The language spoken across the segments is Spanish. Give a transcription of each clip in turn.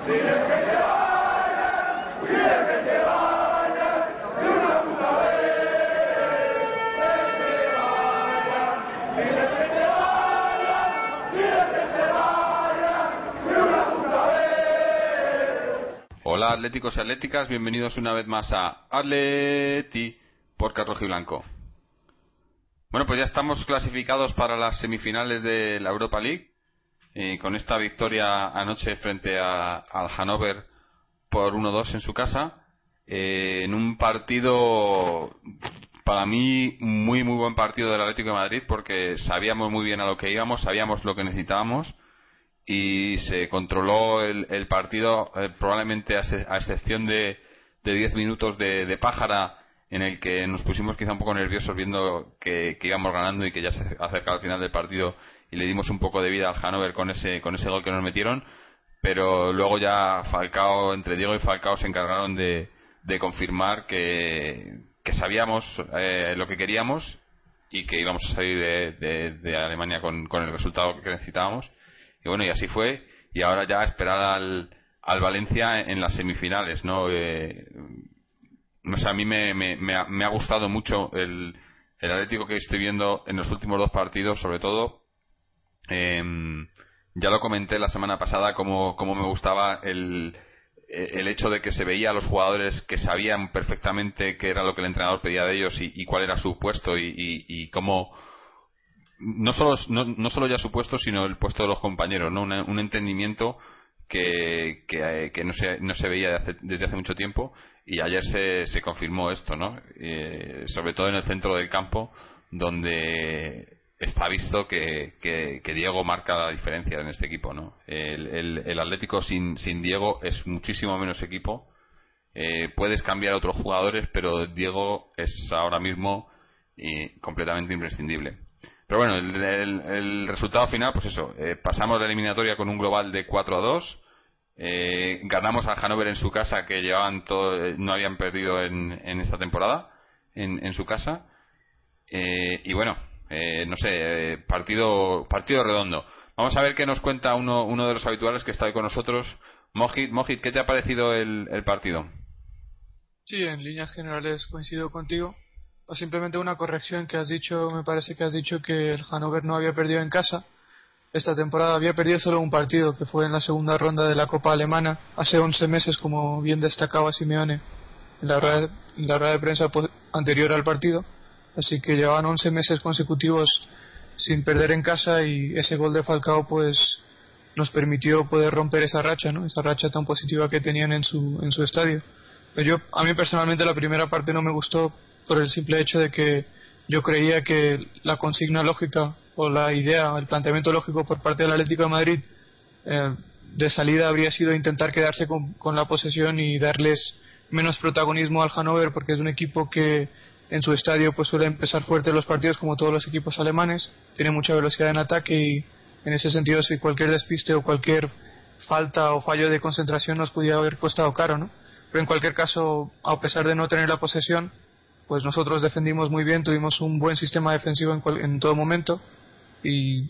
Hola atléticos y atléticas, bienvenidos una vez más a Atleti Podcast Rojiblanco. Bueno, pues ya estamos clasificados para las semifinales de la Europa League, con esta victoria anoche frente al Hannover por 1-2 en su casa, en un partido para mí muy buen partido del Atlético de Madrid, porque sabíamos muy bien a lo que íbamos, sabíamos lo que necesitábamos y se controló el partido, probablemente a excepción de 10 minutos de pájara en el que nos pusimos quizá un poco nerviosos viendo que íbamos ganando y que ya se acercaba al final del partido, y le dimos un poco de vida al Hannover con ese gol que nos metieron. Pero luego ya Falcao, entre Diego y Falcao, se encargaron de confirmar que sabíamos lo que queríamos y que íbamos a salir de Alemania con el resultado que necesitábamos. Y bueno, y así fue, y ahora ya esperar al Valencia en las semifinales, ¿no? No sé, a mí me ha gustado mucho el Atlético que estoy viendo en los últimos dos partidos, sobre todo. Ya lo comenté la semana pasada cómo me gustaba el hecho de que se veía a los jugadores que sabían perfectamente qué era lo que el entrenador pedía de ellos y cuál era su puesto y cómo no solo ya su puesto, sino el puesto de los compañeros, ¿no? Un entendimiento que no se veía desde hace mucho tiempo, y ayer se confirmó esto, ¿no? Sobre todo en el centro del campo, donde está visto que Diego marca la diferencia en este equipo, ¿no? El Atlético sin Diego es muchísimo menos equipo. Puedes cambiar a otros jugadores, pero Diego es ahora mismo completamente imprescindible. Pero bueno, el resultado final, pues eso, pasamos la eliminatoria con un global de 4-2. Ganamos al Hannover en su casa, que llevaban no habían perdido en esta temporada en su casa. Y bueno, no sé, partido redondo. Vamos a ver qué nos cuenta uno de los habituales que está hoy con nosotros. Mojit, ¿qué te ha parecido el partido? Sí, en líneas generales coincido contigo. O simplemente una corrección que has dicho. Me parece que has dicho que el Hannover no había perdido en casa esta temporada, había perdido solo un partido, que fue en la segunda ronda de la Copa Alemana hace 11 meses, como bien destacaba Simeone en la rueda de prensa anterior al partido. Así que llevaban 11 meses consecutivos sin perder en casa, y ese gol de Falcao pues nos permitió poder romper esa racha, ¿no? Esa racha tan positiva que tenían en su estadio. Pero a mí personalmente la primera parte no me gustó, por el simple hecho de que yo creía que la consigna lógica o la idea, el planteamiento lógico por parte del Atlético de Madrid de salida habría sido intentar quedarse con la posesión y darles menos protagonismo al Hannover, porque es un equipo que en su estadio pues suele empezar fuerte los partidos, como todos los equipos alemanes, tiene mucha velocidad en ataque, y en ese sentido si cualquier despiste o cualquier falta o fallo de concentración nos podía haber costado caro, ¿no? Pero en cualquier caso, a pesar de no tener la posesión, pues nosotros defendimos muy bien, tuvimos un buen sistema defensivo en todo momento, y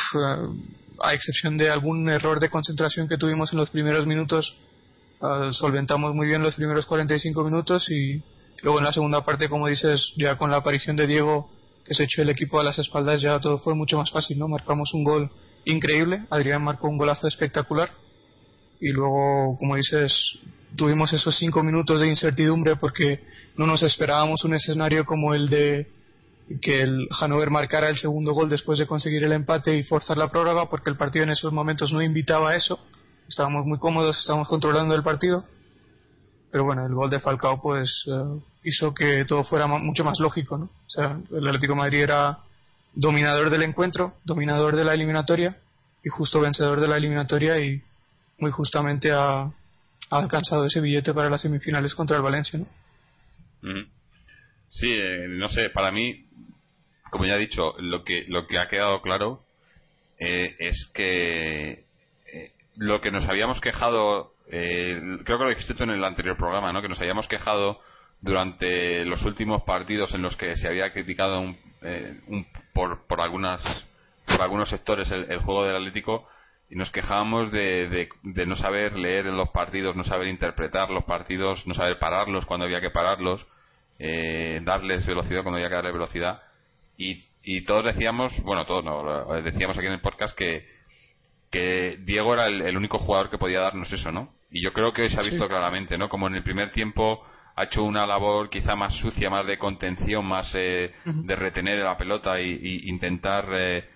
a excepción de algún error de concentración que tuvimos en los primeros minutos, solventamos muy bien los primeros 45 minutos, y luego en la segunda parte, como dices, ya con la aparición de Diego, que se echó el equipo a las espaldas, ya todo fue mucho más fácil, ¿no? Marcamos un gol increíble, Adrián marcó un golazo espectacular, y luego, como dices, tuvimos esos 5 minutos de incertidumbre porque no nos esperábamos un escenario como el de que el Hannover marcara el segundo gol después de conseguir el empate y forzar la prórroga, porque el partido en esos momentos no invitaba a eso. Estábamos muy cómodos, estábamos controlando el partido, pero bueno, el gol de Falcao pues hizo que todo fuera mucho más lógico, ¿no? O sea, el Atlético de Madrid era dominador del encuentro, dominador de la eliminatoria y justo vencedor de la eliminatoria, y muy justamente ha alcanzado ese billete para las semifinales contra el Valencia, ¿no? Sí, no sé, para mí, como ya he dicho, lo que ha quedado claro es que lo que nos habíamos quejado, creo que lo dijiste tú en el anterior programa, ¿no? Que nos habíamos quejado durante los últimos partidos en los que se había criticado por algunos sectores el juego del Atlético. y nos quejábamos de no saber leer los partidos, no saber interpretar los partidos, no saber pararlos cuando había que pararlos, darles velocidad cuando había que darles velocidad, y todos decíamos, bueno, todos no, decíamos aquí en el podcast que Diego era el único jugador que podía darnos eso, ¿no? Y yo creo que hoy se ha visto claramente, ¿no? Como en el primer tiempo ha hecho una labor quizá más sucia, más de contención, más de retener la pelota y intentar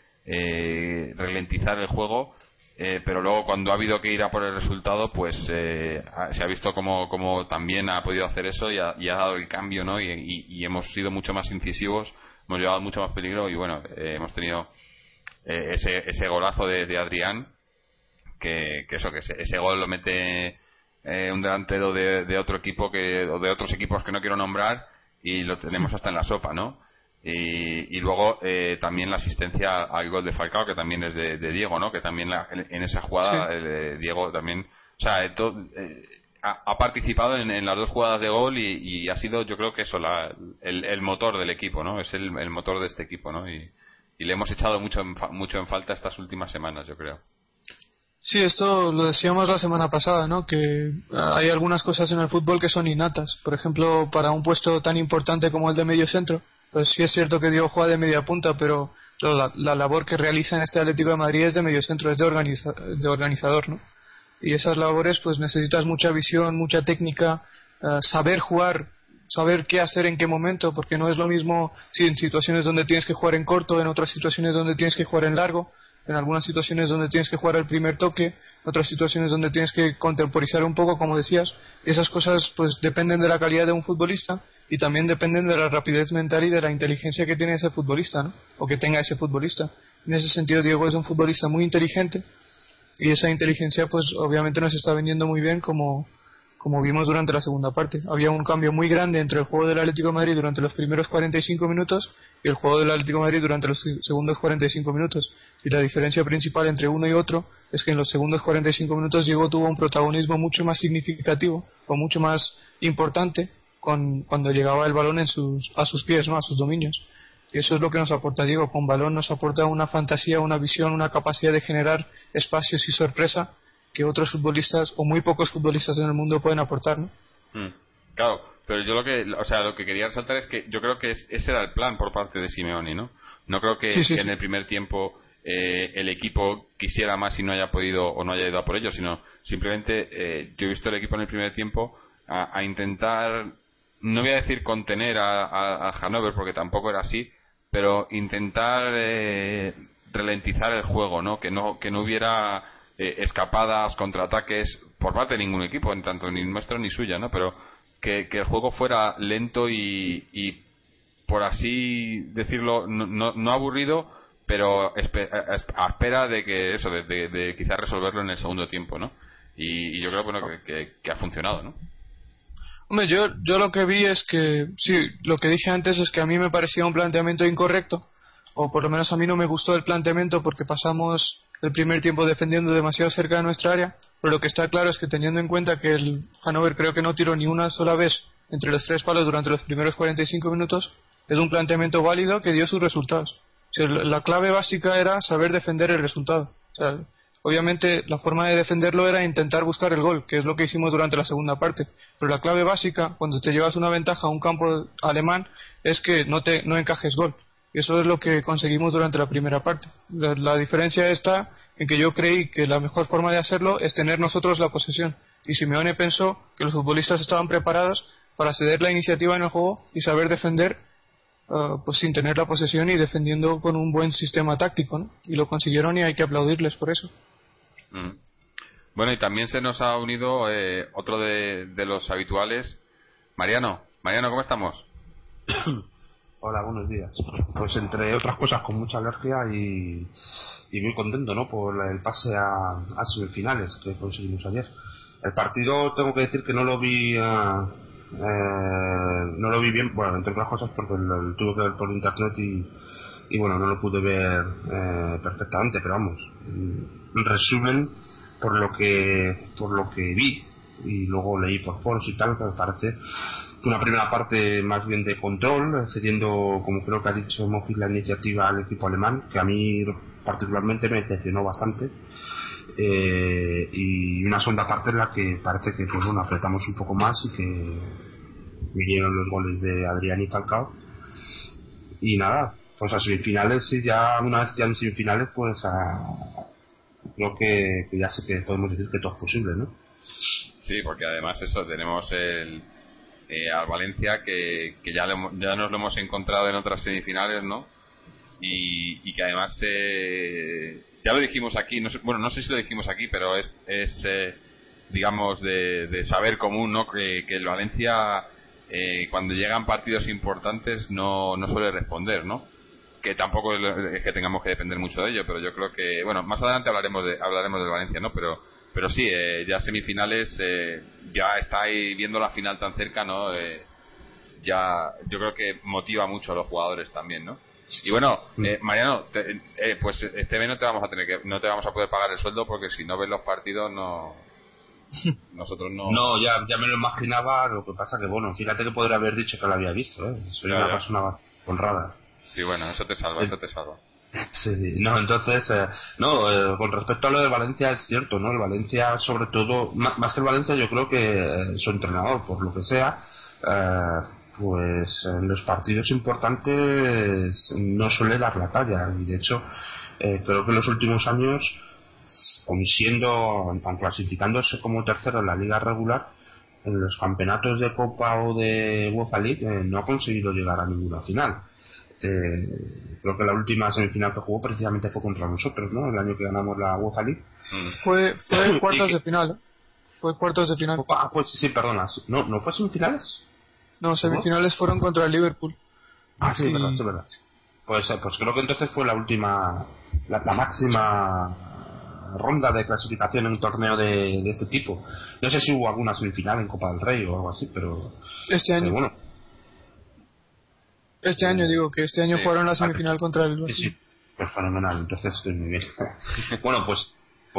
ralentizar el juego, pero luego cuando ha habido que ir a por el resultado, pues se ha visto como también ha podido hacer eso y ha dado el cambio, ¿no? Y hemos sido mucho más incisivos, hemos llevado mucho más peligro y bueno, hemos tenido ese golazo de Adrián, que ese gol lo mete un delantero de otro equipo o de otros equipos que no quiero nombrar, y lo tenemos hasta en la sopa, ¿no? Y luego también la asistencia al gol de Falcao, que también es de Diego, ¿no? Que también en esa jugada Diego también, o sea, ha participado en las dos jugadas de gol y ha sido, yo creo que eso, el motor del equipo, ¿no? Es el motor de este equipo, ¿no? Y le hemos echado mucho en falta estas últimas semanas, yo creo. Sí, esto lo decíamos la semana pasada, ¿no? Que hay algunas cosas en el fútbol que son innatas. Por ejemplo, para un puesto tan importante como el de medio centro, pues sí es cierto que Diego juega de media punta, pero la labor que realiza en este Atlético de Madrid es de medio centro, es de organizador, ¿no? Y esas labores pues necesitas mucha visión, mucha técnica, saber jugar, saber qué hacer en qué momento, porque no es lo mismo si en situaciones donde tienes que jugar en corto, en otras situaciones donde tienes que jugar en largo, en algunas situaciones donde tienes que jugar al primer toque, en otras situaciones donde tienes que contemporizar un poco, como decías. Y esas cosas pues dependen de la calidad de un futbolista y también dependen de la rapidez mental y de la inteligencia que tiene ese futbolista, ¿no? O que tenga ese futbolista. En ese sentido, Diego es un futbolista muy inteligente, y esa inteligencia pues obviamente nos está vendiendo muy bien, como vimos durante la segunda parte. Había un cambio muy grande entre el juego del Atlético de Madrid durante los primeros 45 minutos y el juego del Atlético de Madrid durante los segundos 45 minutos. Y la diferencia principal entre uno y otro es que en los segundos 45 minutos Diego tuvo un protagonismo mucho más significativo o mucho más importante cuando llegaba el balón a sus pies, ¿no? A sus dominios. Y eso es lo que nos aporta Diego. Con balón nos aporta una fantasía, una visión, una capacidad de generar espacios y sorpresa que otros futbolistas o muy pocos futbolistas en el mundo pueden aportar, ¿no? Claro, pero yo lo que quería resaltar es que yo creo que ese era el plan por parte de Simeone, ¿no? No creo que en el primer tiempo el equipo quisiera más y no haya podido o no haya ido a por ello, sino simplemente yo he visto el equipo en el primer tiempo a intentar, no voy a decir contener a Hannover porque tampoco era así, pero intentar ralentizar el juego, ¿no? Que no hubiera escapadas, contraataques por parte de ningún equipo, en tanto ni nuestro ni suya, ¿no? Pero que el juego fuera lento y por así decirlo, no aburrido, pero a espera de que eso, de quizás resolverlo en el segundo tiempo, ¿no? Y yo creo que ha funcionado, ¿no? Hombre, yo lo que vi es que, sí, lo que dije antes es que a mí me parecía un planteamiento incorrecto, o por lo menos a mí no me gustó el planteamiento porque pasamos el primer tiempo defendiendo demasiado cerca de nuestra área, pero lo que está claro es que teniendo en cuenta que el Hannover creo que no tiró ni una sola vez entre los tres palos durante los primeros 45 minutos, es un planteamiento válido que dio sus resultados. O sea, la clave básica era saber defender el resultado. O sea, obviamente la forma de defenderlo era intentar buscar el gol, que es lo que hicimos durante la segunda parte, pero la clave básica cuando te llevas una ventaja a un campo alemán es que no encajes gol. Y eso es lo que conseguimos durante la primera parte. La diferencia está en que yo creí que la mejor forma de hacerlo es tener nosotros la posesión, y Simeone pensó que los futbolistas estaban preparados para ceder la iniciativa en el juego y saber defender pues sin tener la posesión y defendiendo con un buen sistema táctico, ¿no? Y lo consiguieron y hay que aplaudirles por eso. Bueno, y también se nos ha unido otro de los habituales, Mariano. Mariano, ¿cómo estamos? Hola, buenos días. Pues entre otras cosas con mucha alergia y muy contento, ¿no? Por el pase a semifinales que conseguimos ayer. El partido tengo que decir que no lo vi bien, bueno, entre otras cosas porque lo tuve que ver por internet y bueno, no lo pude ver perfectamente, pero vamos, en resumen, por lo que vi y luego leí por foros y tal, me parece una primera parte más bien de control, cediendo, como creo que ha dicho Mofis, la iniciativa al equipo alemán, que a mí particularmente me decepcionó bastante, y una segunda parte en la que parece que pues bueno, apretamos un poco más y que vinieron los goles de Adrián y Falcao y nada, pues a semifinales, y ya una vez ya en semifinales pues creo que ya sé que podemos decir que todo es posible, ¿no? Sí, porque además eso, tenemos al Valencia que ya nos lo hemos encontrado en otras semifinales, ¿no? Y que además ya lo dijimos aquí, no sé si lo dijimos aquí, pero es digamos de saber común, ¿no? Que el Valencia cuando llegan partidos importantes no suele responder, ¿no? Que tampoco es que tengamos que depender mucho de ello, pero yo creo que, bueno, más adelante hablaremos del Valencia, ¿no? Pero sí, ya semifinales, ya estáis viendo la final tan cerca, ¿no? Ya yo creo que motiva mucho a los jugadores también, ¿no? Y bueno, Mariano, pues este mes no te vamos a poder pagar el sueldo, porque si no ves los partidos nosotros no. No, ya me lo imaginaba. Lo que pasa que bueno, fíjate que podría haber dicho que lo había visto, soy una persona honrada. Sí, bueno, eso te salva. Sí, no, entonces, con respecto a lo de Valencia es cierto, ¿no? El Valencia, sobre todo, más que el Valencia, yo creo que su entrenador, por lo que sea, pues en los partidos importantes no suele dar la talla, y de hecho, creo que en los últimos años, aun clasificándose como tercero en la liga regular, en los campeonatos de Copa o de UEFA League no ha conseguido llegar a ninguna final. Creo que la última semifinal que jugó precisamente fue contra nosotros, ¿no? El año que ganamos la UEFA League. Fue cuartos de final. Fue cuartos de final. Pues sí, perdona. ¿No fue semifinales? No, semifinales fueron contra el Liverpool. Sí, es verdad. Pues creo que entonces fue la última, la máxima ronda de clasificación en un torneo de este tipo. No sé si hubo alguna semifinal en Copa del Rey o algo así, pero este año. Bueno. Este año jugaron la semifinal contra el Barça. Sí, pues fenomenal, entonces estoy muy bien. Vamos,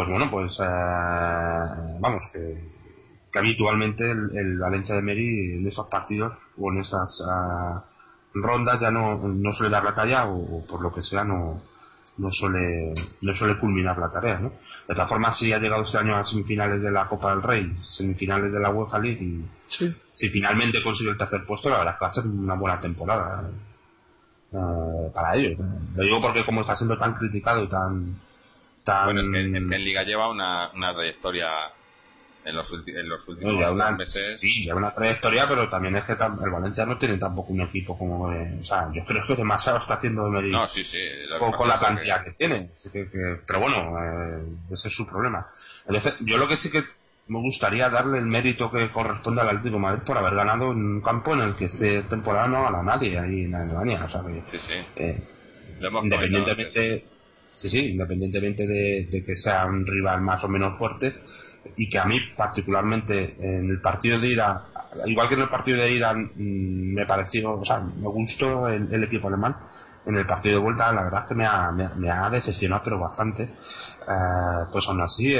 que habitualmente el Valencia de Meri en estos partidos o en estas rondas ya no suele dar la talla, o por lo que sea no suele culminar la tarea, ¿no? De todas formas, sí ha llegado este año a semifinales de la Copa del Rey, semifinales de la UEFA League, y si finalmente consigue el tercer puesto, la verdad es que va a ser una buena temporada para ellos. Lo digo porque como está siendo tan criticado y tan bueno, es que en Liga lleva una trayectoria en los últimos meses. Sí, lleva una trayectoria, pero también es que el Valencia no tiene tampoco un equipo como o sea, yo creo que demasiado está haciendo de medir con la cantidad que tiene. Así pero bueno, ese es su problema. Entonces, yo lo que sí que me gustaría darle el mérito que corresponde al Atlético de Madrid por haber ganado en un campo en el que esta temporada no gana nadie ahí en Alemania, o sea, independientemente de que sea un rival más o menos fuerte, y que a mí particularmente en el partido de ida, igual que en el partido de ida me pareció, o sea, me gustó el equipo alemán, en el partido de vuelta la verdad es que me ha decepcionado, pero bastante. Pues aún así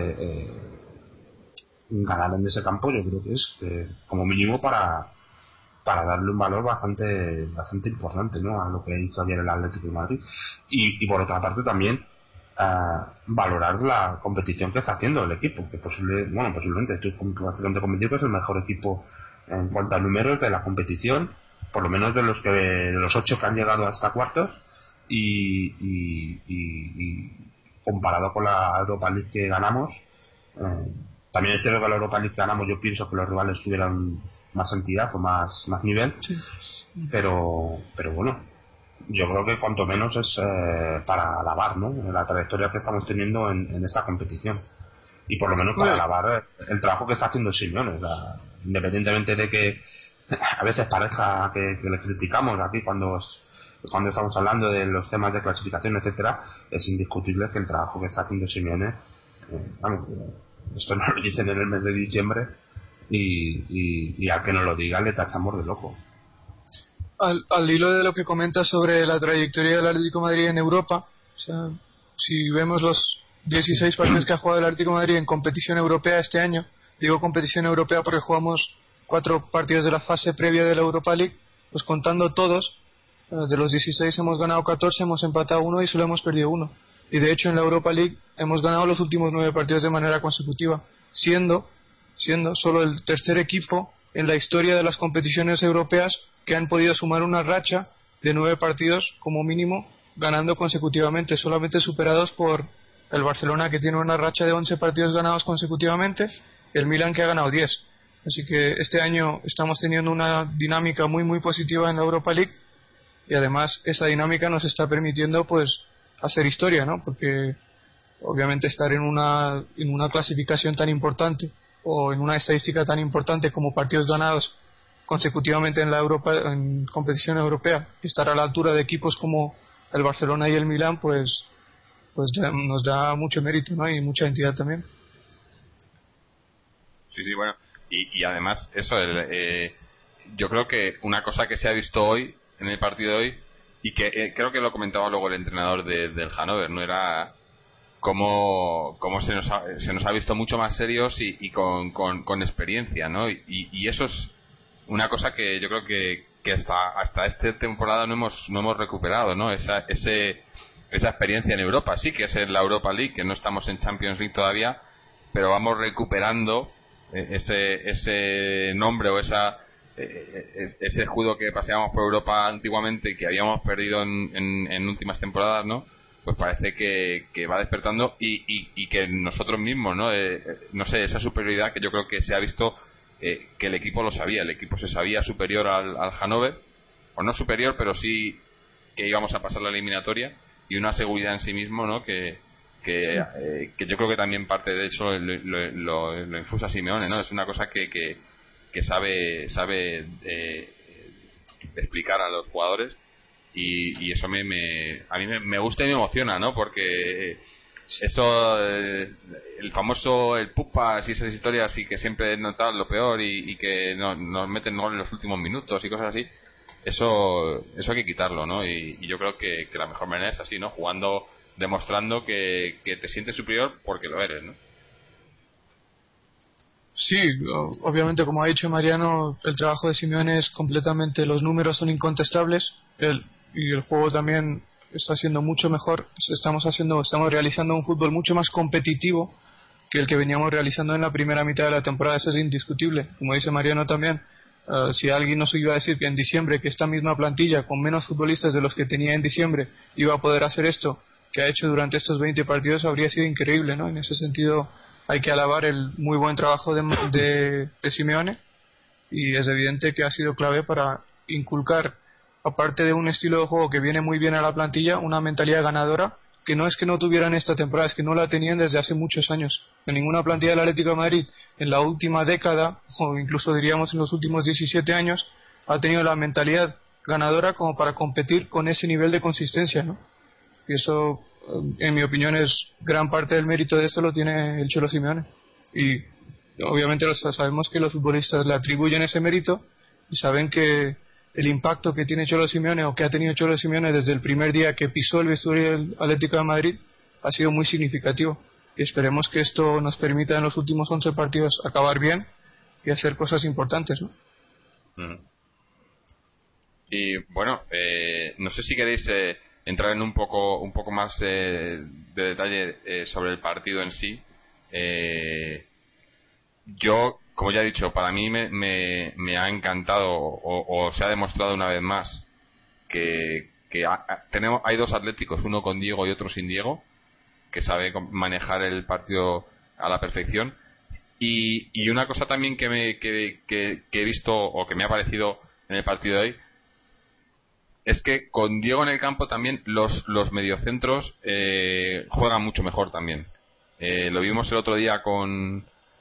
ganar en ese campo yo creo que es como mínimo para darle un valor bastante importante, ¿no?, a lo que hizo ayer el Atlético de Madrid, y por otra parte también valorar la competición que está haciendo el equipo, que posiblemente estoy bastante convencido que es el mejor equipo en cuanto a números de la competición, por lo menos de los 8 que han llegado hasta cuartos, y comparado con la Europa League que ganamos, también es cierto que la Europa League que ganamos, yo pienso que los rivales tuvieran más entidad o más nivel, pero bueno, yo creo que cuanto menos es para alabar, ¿no?, la trayectoria que estamos teniendo en esta competición, y por lo menos para alabar el trabajo que está haciendo Simeone, independientemente de que a veces parezca que le criticamos aquí cuando estamos hablando de los temas de clasificación, etcétera. Es indiscutible que el trabajo que está haciendo Simeone, esto nos lo dicen en el mes de diciembre, y al que nos lo diga le tachamos de loco. Al hilo de lo que comentas sobre la trayectoria del Atlético de Madrid en Europa, o sea, si vemos los 16 partidos que ha jugado el Atlético de Madrid en competición europea este año, digo competición europea porque jugamos 4 partidos de la fase previa de la Europa League, pues contando todos, de los 16 hemos ganado 14, hemos empatado 1 y solo hemos perdido 1. Y de hecho en la Europa League hemos ganado los últimos 9 partidos de manera consecutiva, siendo solo el tercer equipo en la historia de las competiciones europeas que han podido sumar una racha de 9 partidos como mínimo ganando consecutivamente, solamente superados por el Barcelona, que tiene una racha de 11 partidos ganados consecutivamente, y el Milan, que ha ganado 10. Así que este año estamos teniendo una dinámica muy muy positiva en la Europa League, y además esa dinámica nos está permitiendo pues hacer historia, ¿no? Porque obviamente estar en una clasificación tan importante o en una estadística tan importante como partidos ganados consecutivamente en la Europa, en competición europea, y estar a la altura de equipos como el Barcelona y el Milan, pues nos da mucho mérito, ¿no? Y mucha entidad también. Sí, bueno, y además eso, yo creo que una cosa que se ha visto hoy en el partido de hoy, y que creo que lo comentaba luego el entrenador del Hannover, no era cómo se nos ha visto mucho más serios y con experiencia, ¿no? Y eso es una cosa que yo creo que hasta esta temporada no hemos recuperado, ¿no? Esa experiencia en Europa. Sí que es en la Europa League, que no estamos en Champions League todavía, pero vamos recuperando ese nombre o ese escudo que paseábamos por Europa antiguamente y que habíamos perdido en últimas temporadas, ¿no? Pues parece que va despertando y que nosotros mismos, ¿no? No sé, esa superioridad que yo creo que se ha visto, que el equipo lo sabía, el equipo se sabía superior al Hannover, o no superior, pero sí que íbamos a pasar la eliminatoria, y una seguridad en sí mismo, ¿no? Que yo creo que también parte de eso lo infusa Simeone, ¿no? Es una cosa que sabe explicar a los jugadores, y eso a mí me gusta y me emociona, ¿no? Porque eso, el famoso el pupas y esas historias, y que siempre notan lo peor y que nos meten gol en los últimos minutos y cosas así, eso hay que quitarlo, ¿no? Y yo creo que la mejor manera es así, ¿no? Jugando, demostrando que te sientes superior porque lo eres, ¿no? Sí, obviamente, como ha dicho Mariano, el trabajo de Simeone es completamente, los números son incontestables, y el juego también está siendo mucho mejor. Estamos realizando un fútbol mucho más competitivo que el que veníamos realizando en la primera mitad de la temporada. Eso es indiscutible. Como dice Mariano también, si alguien nos iba a decir que en diciembre, que esta misma plantilla con menos futbolistas de los que tenía en diciembre iba a poder hacer esto que ha hecho durante estos 20 partidos, habría sido increíble, ¿no? En ese sentido hay que alabar el muy buen trabajo de Simeone, y es evidente que ha sido clave para inculcar, aparte de un estilo de juego que viene muy bien a la plantilla, una mentalidad ganadora que no es que no tuvieran esta temporada, es que no la tenían desde hace muchos años. En ninguna plantilla del Atlético de Madrid en la última década, o incluso diríamos en los últimos 17 años, ha tenido la mentalidad ganadora como para competir con ese nivel de consistencia, ¿no? Y eso, en mi opinión, es gran parte del mérito de esto lo tiene el Cholo Simeone. Y obviamente sabemos que los futbolistas le atribuyen ese mérito, y saben que el impacto que tiene Cholo Simeone, o que ha tenido Cholo Simeone desde el primer día que pisó el vestuario del Atlético de Madrid, ha sido muy significativo. Y esperemos que esto nos permita en los últimos 11 partidos acabar bien y hacer cosas importantes, ¿no? Y bueno, no sé si queréis entrar en un poco más de detalle sobre el partido en sí. Yo, como ya he dicho, para mí me ha encantado, o se ha demostrado una vez más que hay dos atléticos, uno con Diego y otro sin Diego, que sabe manejar el partido a la perfección. Y una cosa también que he visto, o que me ha parecido en el partido de hoy, es que con Diego en el campo también los mediocentros juegan mucho mejor también. Lo vimos el otro día con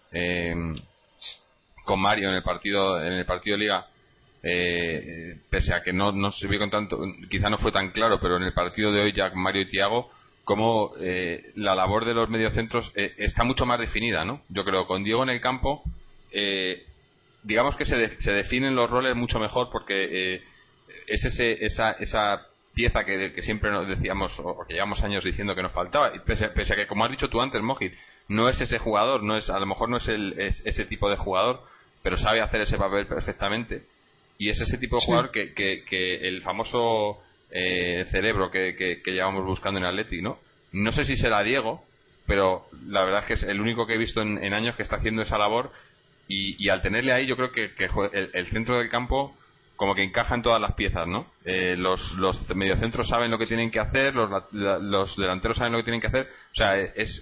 Mario en el partido de Liga, pese a que no se vio con tanto, quizá no fue tan claro, pero en el partido de hoy ya con Mario y Thiago, como la labor de los mediocentros está mucho más definida, ¿no? Yo creo con Diego en el campo, digamos que se definen los roles mucho mejor, porque es esa pieza que siempre nos decíamos, o que llevamos años diciendo que nos faltaba, y pese a que, como has dicho tú antes, Mojit, no es ese jugador, a lo mejor no es ese tipo de jugador, pero sabe hacer ese papel perfectamente, y es ese tipo de jugador que el famoso cerebro que llevamos buscando en Atleti, ¿no? No sé si será Diego, pero la verdad es que es el único que he visto en años que está haciendo esa labor, y al tenerle ahí yo creo que el centro del campo como que encaja en todas las piezas, ¿no? Los mediocentros saben lo que tienen que hacer, los delanteros saben lo que tienen que hacer, o sea,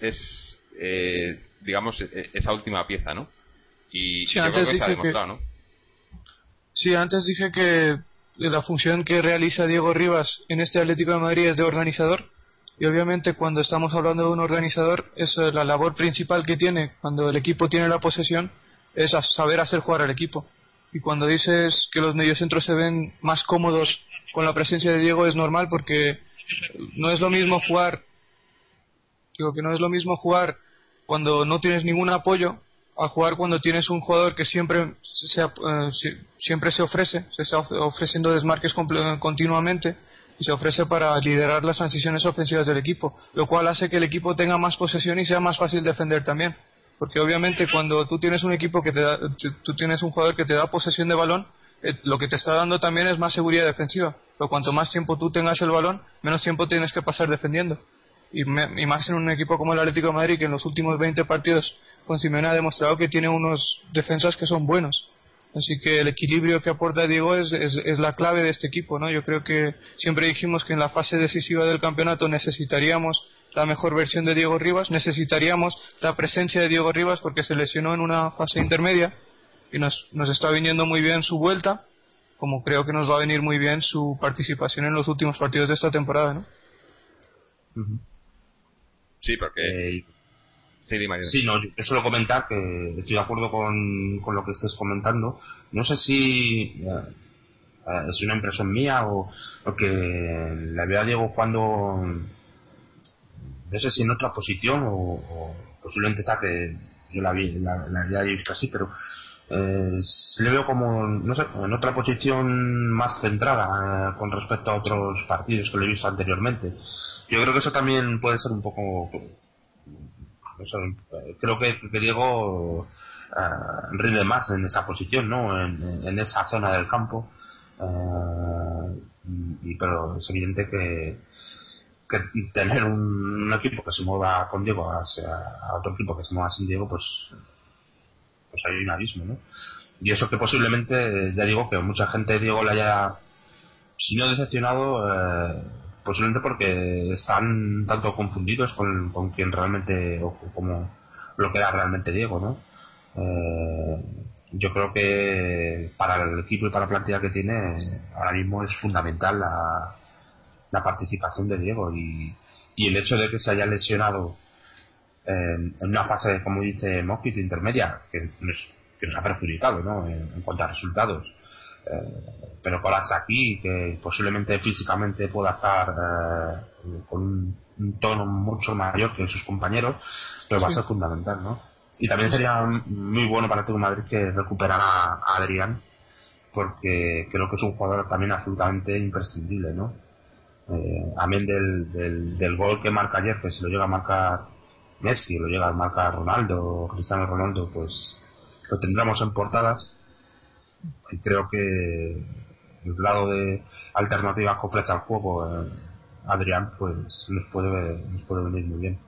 digamos, esa última pieza, ¿no? Y Sí, yo creo que se ha demostrado, ¿no? Sí, antes dije que la función que realiza Diego Rivas en este Atlético de Madrid es de organizador, y obviamente cuando estamos hablando de un organizador, es la labor principal que tiene cuando el equipo tiene la posesión, es saber hacer jugar al equipo. Y cuando dices que los mediocentros se ven más cómodos con la presencia de Diego, es normal, porque no es lo mismo jugar, digo que no es lo mismo jugar cuando no tienes ningún apoyo a jugar cuando tienes un jugador que siempre se ofrece, se está ofreciendo desmarques continuamente, y se ofrece para liderar las transiciones ofensivas del equipo, lo cual hace que el equipo tenga más posesión y sea más fácil defender también, porque obviamente cuando tú tienes un equipo tú tienes un jugador que te da posesión de balón, lo que te está dando también es más seguridad defensiva, pero cuanto más tiempo tú tengas el balón, menos tiempo tienes que pasar defendiendo. Y más en un equipo como el Atlético de Madrid, que en los últimos 20 partidos con Simeone ha demostrado que tiene unos defensas que son buenos. Así que el equilibrio que aporta Diego es la clave de este equipo, ¿no? Yo creo que siempre dijimos que en la fase decisiva del campeonato necesitaríamos la mejor versión de Diego Rivas, necesitaríamos la presencia de Diego Rivas porque se lesionó en una fase intermedia, y nos está viniendo muy bien su vuelta, como creo que nos va a venir muy bien su participación en los últimos partidos de esta temporada, ¿no? Uh-huh. Sí, porque... Sí, no, yo suelo comentar que estoy de acuerdo con lo que estés comentando. No sé si es una impresión mía o que le veo a Diego jugando, no sé si en otra posición o posiblemente sea que yo la había visto así, pero le veo como, no sé, en otra posición más centrada con respecto a otros partidos que le he visto anteriormente. Yo creo que eso también puede ser un poco... creo que Diego rinde más en esa posición, ¿no? En esa zona del campo, pero es evidente que tener un equipo que se mueva con Diego a otro equipo que se mueva sin Diego, pues hay un abismo, ¿no? Y eso que posiblemente, ya digo, que mucha gente Diego le haya, si no decepcionado, posiblemente porque están tanto confundidos con quien realmente, o como lo que era realmente Diego, ¿no? Yo creo que para el equipo y para la plantilla que tiene ahora mismo es fundamental la participación de Diego, y el hecho de que se haya lesionado en una fase, como dice Mosquito, intermedia, que nos ha perjudicado, ¿no? En cuanto a resultados, pero con hasta aquí, que posiblemente físicamente pueda estar con un tono mucho mayor que sus compañeros, pues va a ser fundamental, ¿no? Y también sería muy bueno para todo Madrid que recuperara a Adrián, porque creo que es un jugador también absolutamente imprescindible, ¿no? Amén del gol que marca ayer, que si lo llega a marcar Messi, lo llega a marcar Ronaldo, Cristiano Ronaldo, pues lo tendremos en portadas. Y creo que el lado de alternativas que ofrece al juego Adrián, pues nos puede venir muy bien.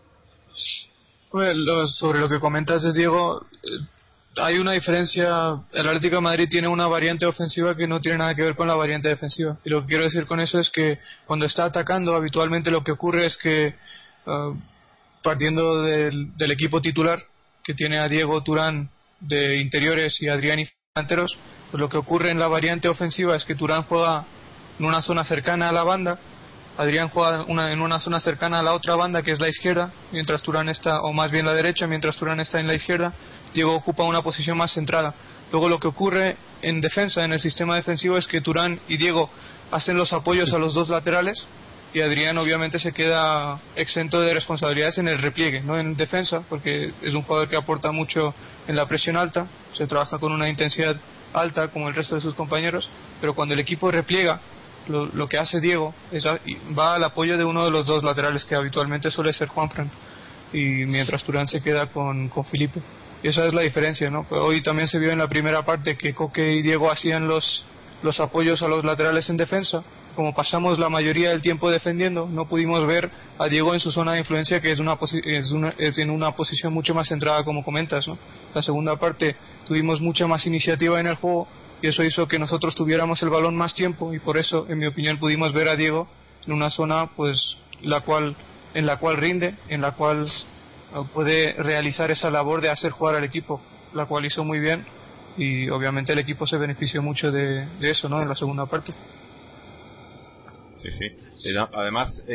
Sobre lo que comentas de Diego, hay una diferencia. El Atlético de Madrid tiene una variante ofensiva que no tiene nada que ver con la variante defensiva, y lo que quiero decir con eso es que cuando está atacando, habitualmente lo que ocurre es que partiendo del equipo titular, que tiene a Diego, Turán de interiores y Adrián y delanteros, pues lo que ocurre en la variante ofensiva es que Turán juega en una zona cercana a la banda, Adrián juega en una zona cercana a la otra banda, que es la izquierda, mientras Turán está, o más bien la derecha, mientras Turán está en la izquierda. Diego ocupa una posición más centrada. Luego lo que ocurre en defensa, en el sistema defensivo, es que Turán y Diego hacen los apoyos a los dos laterales, y Adrián obviamente se queda exento de responsabilidades en el repliegue, no en defensa, porque es un jugador que aporta mucho en la presión alta, se trabaja con una intensidad alta como el resto de sus compañeros, pero cuando el equipo repliega, lo que hace Diego es va al apoyo de uno de los dos laterales, que habitualmente suele ser Juanfran, y mientras Turán se queda con Filipe. Y esa es la diferencia, ¿no? Hoy también se vio en la primera parte que Coque y Diego hacían los apoyos a los laterales en defensa, como pasamos la mayoría del tiempo defendiendo, no pudimos ver a Diego en su zona de influencia, que es en una posición mucho más centrada, como comentas, ¿no? La segunda parte tuvimos mucha más iniciativa en el juego y eso hizo que nosotros tuviéramos el balón más tiempo, y por eso, en mi opinión, pudimos ver a Diego en una zona pues en la cual rinde, en la cual puede realizar esa labor de hacer jugar al equipo, la cual hizo muy bien, y obviamente el equipo se benefició mucho de eso, ¿no? En la segunda parte. Sí. Además,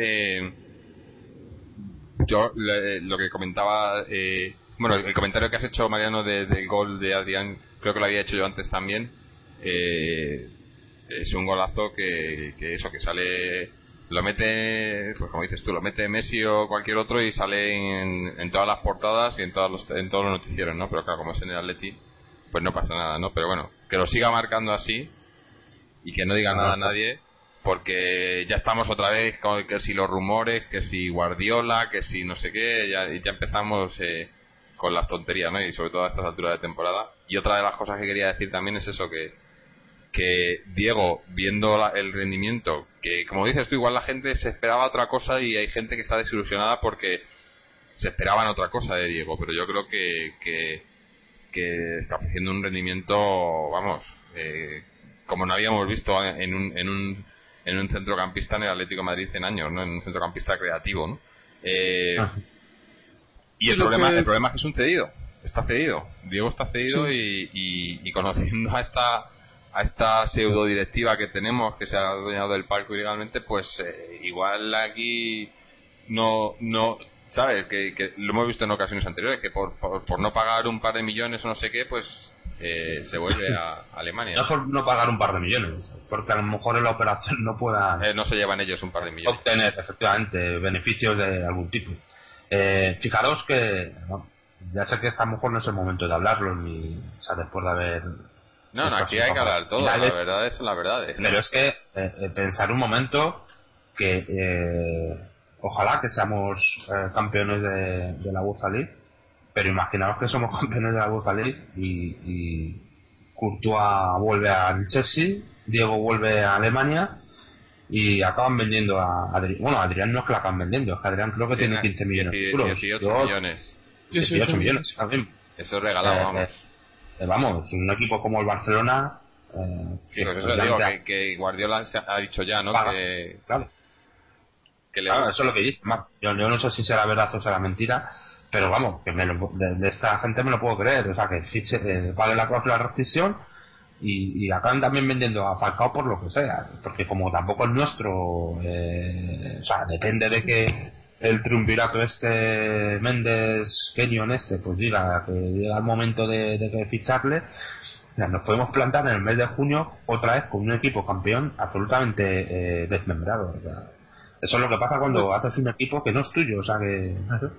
yo lo que comentaba, bueno, el comentario que has hecho, Mariano, del gol de Adrián, creo que lo había hecho yo antes también. Es un golazo que sale, lo mete, pues como dices tú, lo mete Messi o cualquier otro y sale en todas las portadas y en todos los noticieros, ¿no? Pero claro, como es en el Atleti, pues no pasa nada, ¿no? Pero bueno, que lo siga marcando así y que no diga nada a nadie, porque ya estamos otra vez con que si los rumores, que si Guardiola, que si no sé qué, ya empezamos con las tonterías, ¿no? Y sobre todo a estas alturas de temporada. Y otra de las cosas que quería decir también es eso, que Diego, viendo el rendimiento, que como dices tú, igual la gente se esperaba otra cosa y hay gente que está desilusionada porque se esperaban otra cosa de Diego, pero yo creo que está ofreciendo un rendimiento, vamos, como no habíamos visto en un centrocampista en el Atlético de Madrid en años, ¿no? En un centrocampista creativo, ¿no? Y el problema es que es un cedido. Está cedido. Diego está cedido, sí. Y conociendo a esta pseudo directiva que tenemos, que se ha adueñado del palco ilegalmente, pues igual aquí no sabes que lo hemos visto en ocasiones anteriores, que por no pagar un par de millones o no sé qué, pues se vuelve a Alemania. No por no pagar un par de millones, porque a lo mejor en la operación no puedan no se llevan ellos un par de millones, obtener efectivamente beneficios de algún tipo. Fijaros que ya sé que a lo mejor no es el momento de hablarlo, ni, o sea, después de haber aquí hay que hablar todo, la verdad es la verdad. Pero es que pensar un momento que ojalá que seamos campeones de la UEFA League, pero imaginaos que somos campeones de la UEFA League y Courtois vuelve al Chelsea, Diego vuelve a Alemania y acaban vendiendo a Adrián. Bueno, Adrián no es que la acaban vendiendo, es que Adrián creo que tiene 15 millones de euros. 18 millones también. Eso es regalado, vamos. Vamos, un equipo como el Barcelona. Sí, pues eso digo, que Guardiola ha dicho ya, ¿no? Claro. Claro, eso es lo que dice. Yo no sé si será verdad o será mentira, pero vamos, que de esta gente me lo puedo creer. O sea, que pague la cláusula de rescisión y acaban también vendiendo a Falcao por lo que sea. Porque como tampoco es nuestro, o sea, depende de que el triunvirato Méndez Kenyon pues diga que llega el momento de que ficharle. Nos podemos plantar en el mes de junio otra vez con un equipo campeón absolutamente desmembrado. O sea, eso es lo que pasa cuando haces un equipo que no es tuyo, o sea que...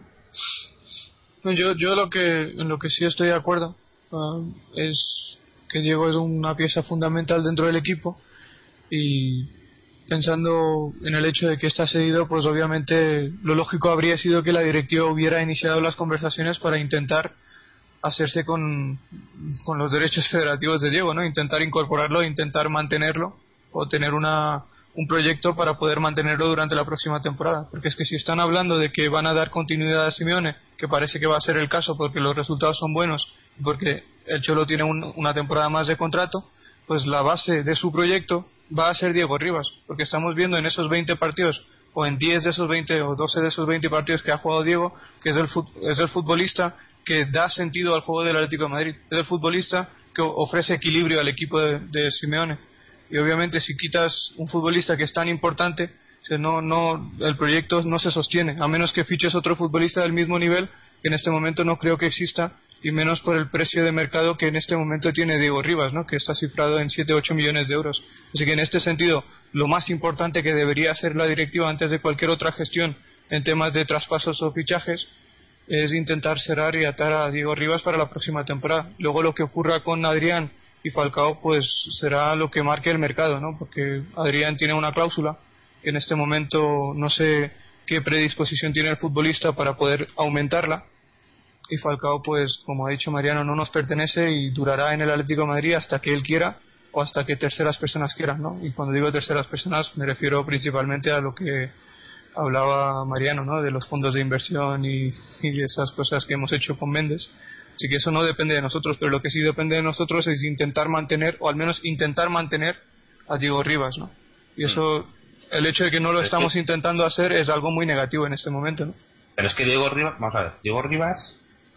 Yo en lo que sí estoy de acuerdo es que Diego es una pieza fundamental dentro del equipo, y pensando en el hecho de que está cedido, pues obviamente lo lógico habría sido que la directiva hubiera iniciado las conversaciones para intentar hacerse con los derechos federativos de Diego, ¿no? Intentar incorporarlo, intentar mantenerlo, o tener un proyecto para poder mantenerlo durante la próxima temporada. Porque es que si están hablando de que van a dar continuidad a Simeone, que parece que va a ser el caso porque los resultados son buenos, porque el Cholo tiene una temporada más de contrato, pues la base de su proyecto va a ser Diego Rivas, porque estamos viendo en esos 20 partidos, o en 10 de esos 20 o 12 de esos 20 partidos que ha jugado Diego, que es el futbolista que da sentido al juego del Atlético de Madrid, es el futbolista que ofrece equilibrio al equipo de Simeone. Y obviamente si quitas un futbolista que es tan importante, el proyecto no se sostiene, a menos que fiches otro futbolista del mismo nivel, que en este momento no creo que exista, y menos por el precio de mercado que en este momento tiene Diego Rivas, ¿no? Que está cifrado en 7-8 millones de euros. Así que en este sentido, lo más importante que debería hacer la directiva antes de cualquier otra gestión en temas de traspasos o fichajes es intentar cerrar y atar a Diego Rivas para la próxima temporada. Luego lo que ocurra con Adrián y Falcao pues será lo que marque el mercado, ¿no? Porque Adrián tiene una cláusula que en este momento no sé qué predisposición tiene el futbolista para poder aumentarla, y Falcao, pues como ha dicho Mariano, no nos pertenece y durará en el Atlético de Madrid hasta que él quiera, o hasta que terceras personas quieran, ¿no? Y cuando digo terceras personas me refiero principalmente a lo que hablaba Mariano, ¿no? De los fondos de inversión y de esas cosas que hemos hecho con Méndez. Así que eso no depende de nosotros, pero lo que sí depende de nosotros es intentar mantener, o al menos intentar mantener a Diego Rivas, ¿no? Y eso, el hecho de que no lo estamos intentando hacer es algo muy negativo en este momento, ¿no? Pero es que Diego Rivas, vamos a ver, Diego Rivas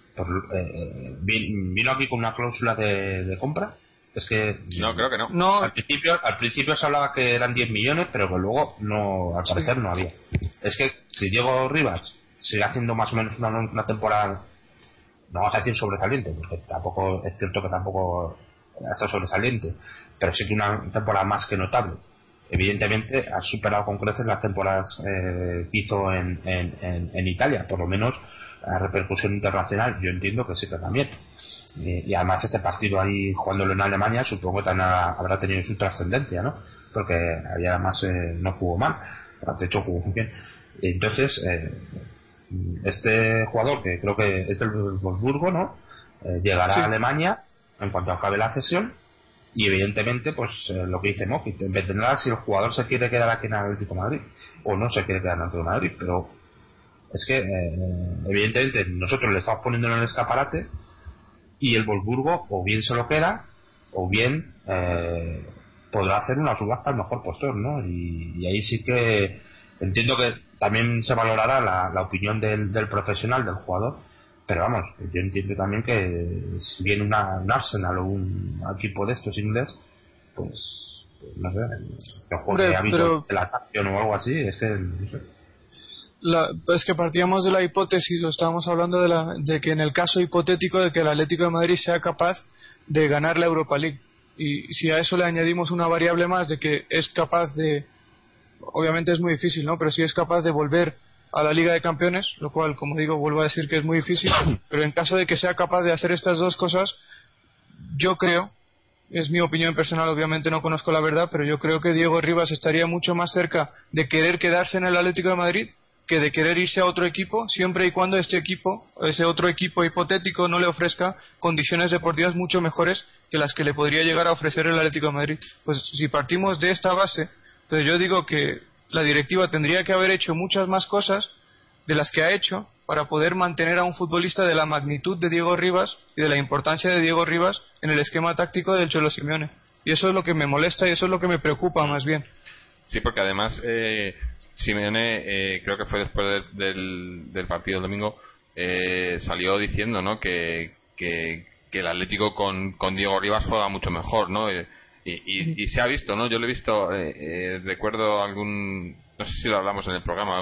vino aquí con una cláusula de compra. Es que no, creo que no. Al principio se hablaba que eran 10 millones, pero que luego no, al parecer no había. Es que si Diego Rivas sigue haciendo más o menos una temporada, no vamos a decir sobresaliente, porque tampoco es cierto que tampoco está sobresaliente, pero sí que una temporada más que notable. Evidentemente ha superado con creces las temporadas que hizo en Italia, por lo menos la repercusión internacional yo entiendo que sí que también. Y además este partido ahí jugándolo en Alemania supongo que también habrá tenido su trascendencia, ¿no? Porque además no jugó mal, de hecho jugó muy bien. Entonces este jugador, que creo que es del Wolfsburgo, ¿no? Llegará a Alemania en cuanto acabe la cesión, y evidentemente pues lo que dice Moki dependerá si el jugador se quiere quedar aquí en Atlético de Madrid o no se quiere quedar en Atlético de Madrid, pero es que evidentemente nosotros le estamos poniendo en el escaparate y el Wolfsburgo o bien se lo queda o bien podrá hacer una subasta al mejor postor, ¿no? Y ahí sí que entiendo que también se valorará la opinión del profesional, del jugador, pero vamos, yo entiendo también que si viene un Arsenal o un equipo de estos inglés, pues no sé, que juegue hábito de la acción o algo así, es que no sé. Es que partíamos de la hipótesis, o estábamos hablando de que en el caso hipotético de que el Atlético de Madrid sea capaz de ganar la Europa League, y si a eso le añadimos una variable más de que es capaz de, obviamente es muy difícil, ¿no? Pero si es capaz de volver a la Liga de Campeones, lo cual, como digo, vuelvo a decir que es muy difícil, pero en caso de que sea capaz de hacer estas dos cosas, yo creo, es mi opinión personal, obviamente no conozco la verdad, pero yo creo que Diego Rivas estaría mucho más cerca de querer quedarse en el Atlético de Madrid que de querer irse a otro equipo, siempre y cuando ese otro equipo hipotético no le ofrezca condiciones deportivas mucho mejores que las que le podría llegar a ofrecer el Atlético de Madrid. Pues si partimos de esta base, pues yo digo que la directiva tendría que haber hecho muchas más cosas de las que ha hecho para poder mantener a un futbolista de la magnitud de Diego Rivas y de la importancia de Diego Rivas en el esquema táctico del Cholo Simeone. Y eso es lo que me molesta y eso es lo que me preocupa más bien. Sí, porque además Simeone, creo que fue después del partido del domingo, salió diciendo, ¿no? que el Atlético con Diego Rivas juega mucho mejor, ¿no? Y se ha visto, ¿no? Yo lo he visto, recuerdo no sé si lo hablamos en el programa,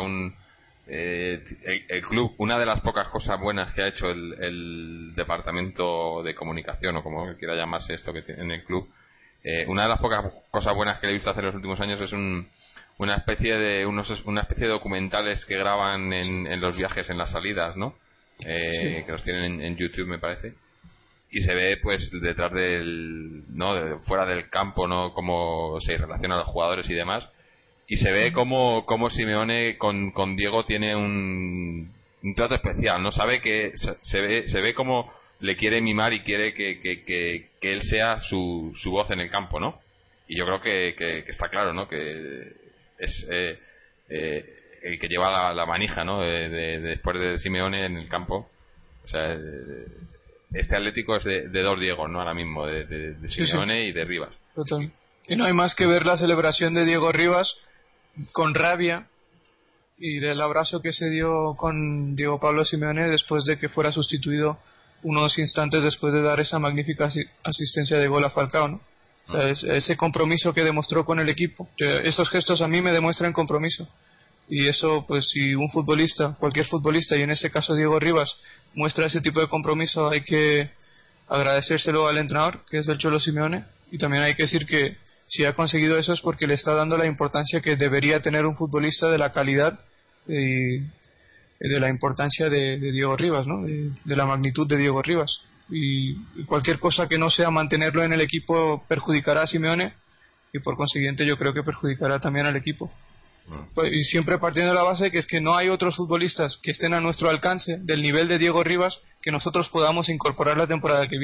el club, una de las pocas cosas buenas que ha hecho el departamento de comunicación, o como quiera llamarse esto que tiene en el club, una de las pocas cosas buenas que he visto hacer en los últimos años es una especie de documentales que graban en los viajes, en las salidas, ¿no? Que los tienen en YouTube, me parece, y se ve pues detrás fuera del campo, ¿no? Cómo se relacionan los jugadores y demás, y se ve cómo Simeone con Diego tiene un trato especial, ¿no? Sabe que se ve cómo le quiere mimar y quiere que él sea su voz en el campo, ¿no? Y yo creo que está claro, ¿no? Que es el que lleva la manija, ¿no? Después de Simeone en el campo. O sea, este Atlético es de dos Diegos, ¿no? Ahora mismo, de Simeone y de Rivas. Total. Y no hay más que ver la celebración de Diego Rivas con rabia y del abrazo que se dio con Diego Pablo Simeone después de que fuera sustituido unos instantes después de dar esa magnífica asistencia de gol a Falcao, ¿no? O sea, ese compromiso que demostró con el equipo. Esos gestos a mí me demuestran compromiso. Y eso, pues si un futbolista, cualquier futbolista, y en este caso Diego Rivas, muestra ese tipo de compromiso, hay que agradecérselo al entrenador, que es el Cholo Simeone, y también hay que decir que si ha conseguido eso es porque le está dando la importancia que debería tener un futbolista de la calidad y de la importancia de Diego Rivas, ¿no? De la magnitud de Diego Rivas. Y cualquier cosa que no sea mantenerlo en el equipo perjudicará a Simeone, y por consiguiente yo creo que perjudicará también al equipo. Y siempre partiendo de la base que es que no hay otros futbolistas que estén a nuestro alcance del nivel de Diego Rivas que nosotros podamos incorporar la temporada que viene.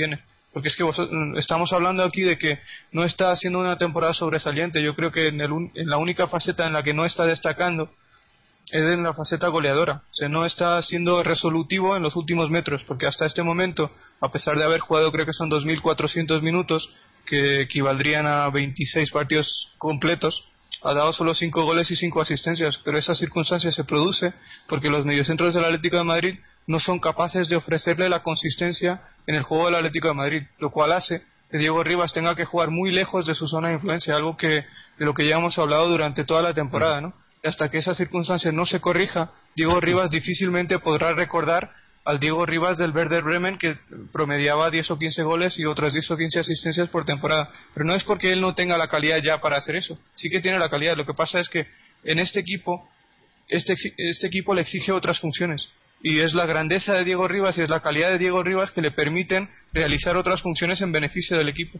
Porque es que estamos hablando aquí de que no está haciendo una temporada sobresaliente. Yo creo que en la única faceta en la que no está destacando es en la faceta goleadora. O sea, no está siendo resolutivo en los últimos metros, porque hasta este momento, a pesar de haber jugado, creo que son 2.400 minutos, que equivaldrían a 26 partidos completos, ha dado solo 5 goles y 5 asistencias. Pero esa circunstancia se produce porque los mediocentros del Atlético de Madrid no son capaces de ofrecerle la consistencia en el juego del Atlético de Madrid, lo cual hace que Diego Rivas tenga que jugar muy lejos de su zona de influencia, algo de lo que ya hemos hablado durante toda la temporada, ¿no? Y hasta que esa circunstancia no se corrija, Diego Rivas difícilmente podrá recordar al Diego Rivas del Werder Bremen, que promediaba 10 o 15 goles y otras 10 o 15 asistencias por temporada. Pero no es porque él no tenga la calidad ya para hacer eso, sí que tiene la calidad. Lo que pasa es que en este equipo le exige otras funciones, y es la grandeza de Diego Rivas y es la calidad de Diego Rivas que le permiten realizar otras funciones en beneficio del equipo.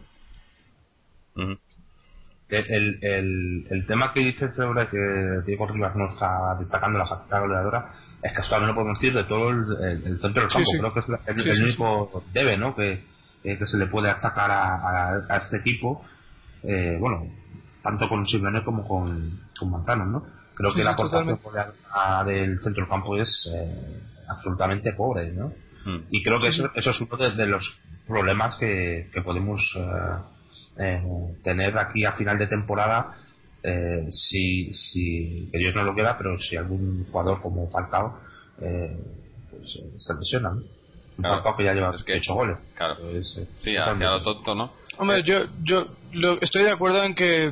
El tema que dices sobre que Diego Rivas no está destacando la faceta goleadora es que hasta no lo podemos decir de todo el centro del campo. Creo que es el único debe, ¿no? que se le puede achacar a este equipo, bueno, tanto con Simeone como con Manzano, ¿no? Creo que la aportación del centro del campo es absolutamente pobre, ¿no? Y creo que eso es uno de los problemas que podemos tener aquí a final de temporada, si que Dios no lo quiera, pero si algún jugador como Falcao pues, se lesiona, ¿no? Falcao que ya lleva 8 goles. Claro. Sí, hacia lo tonto, ¿no? Hombre, yo estoy de acuerdo en que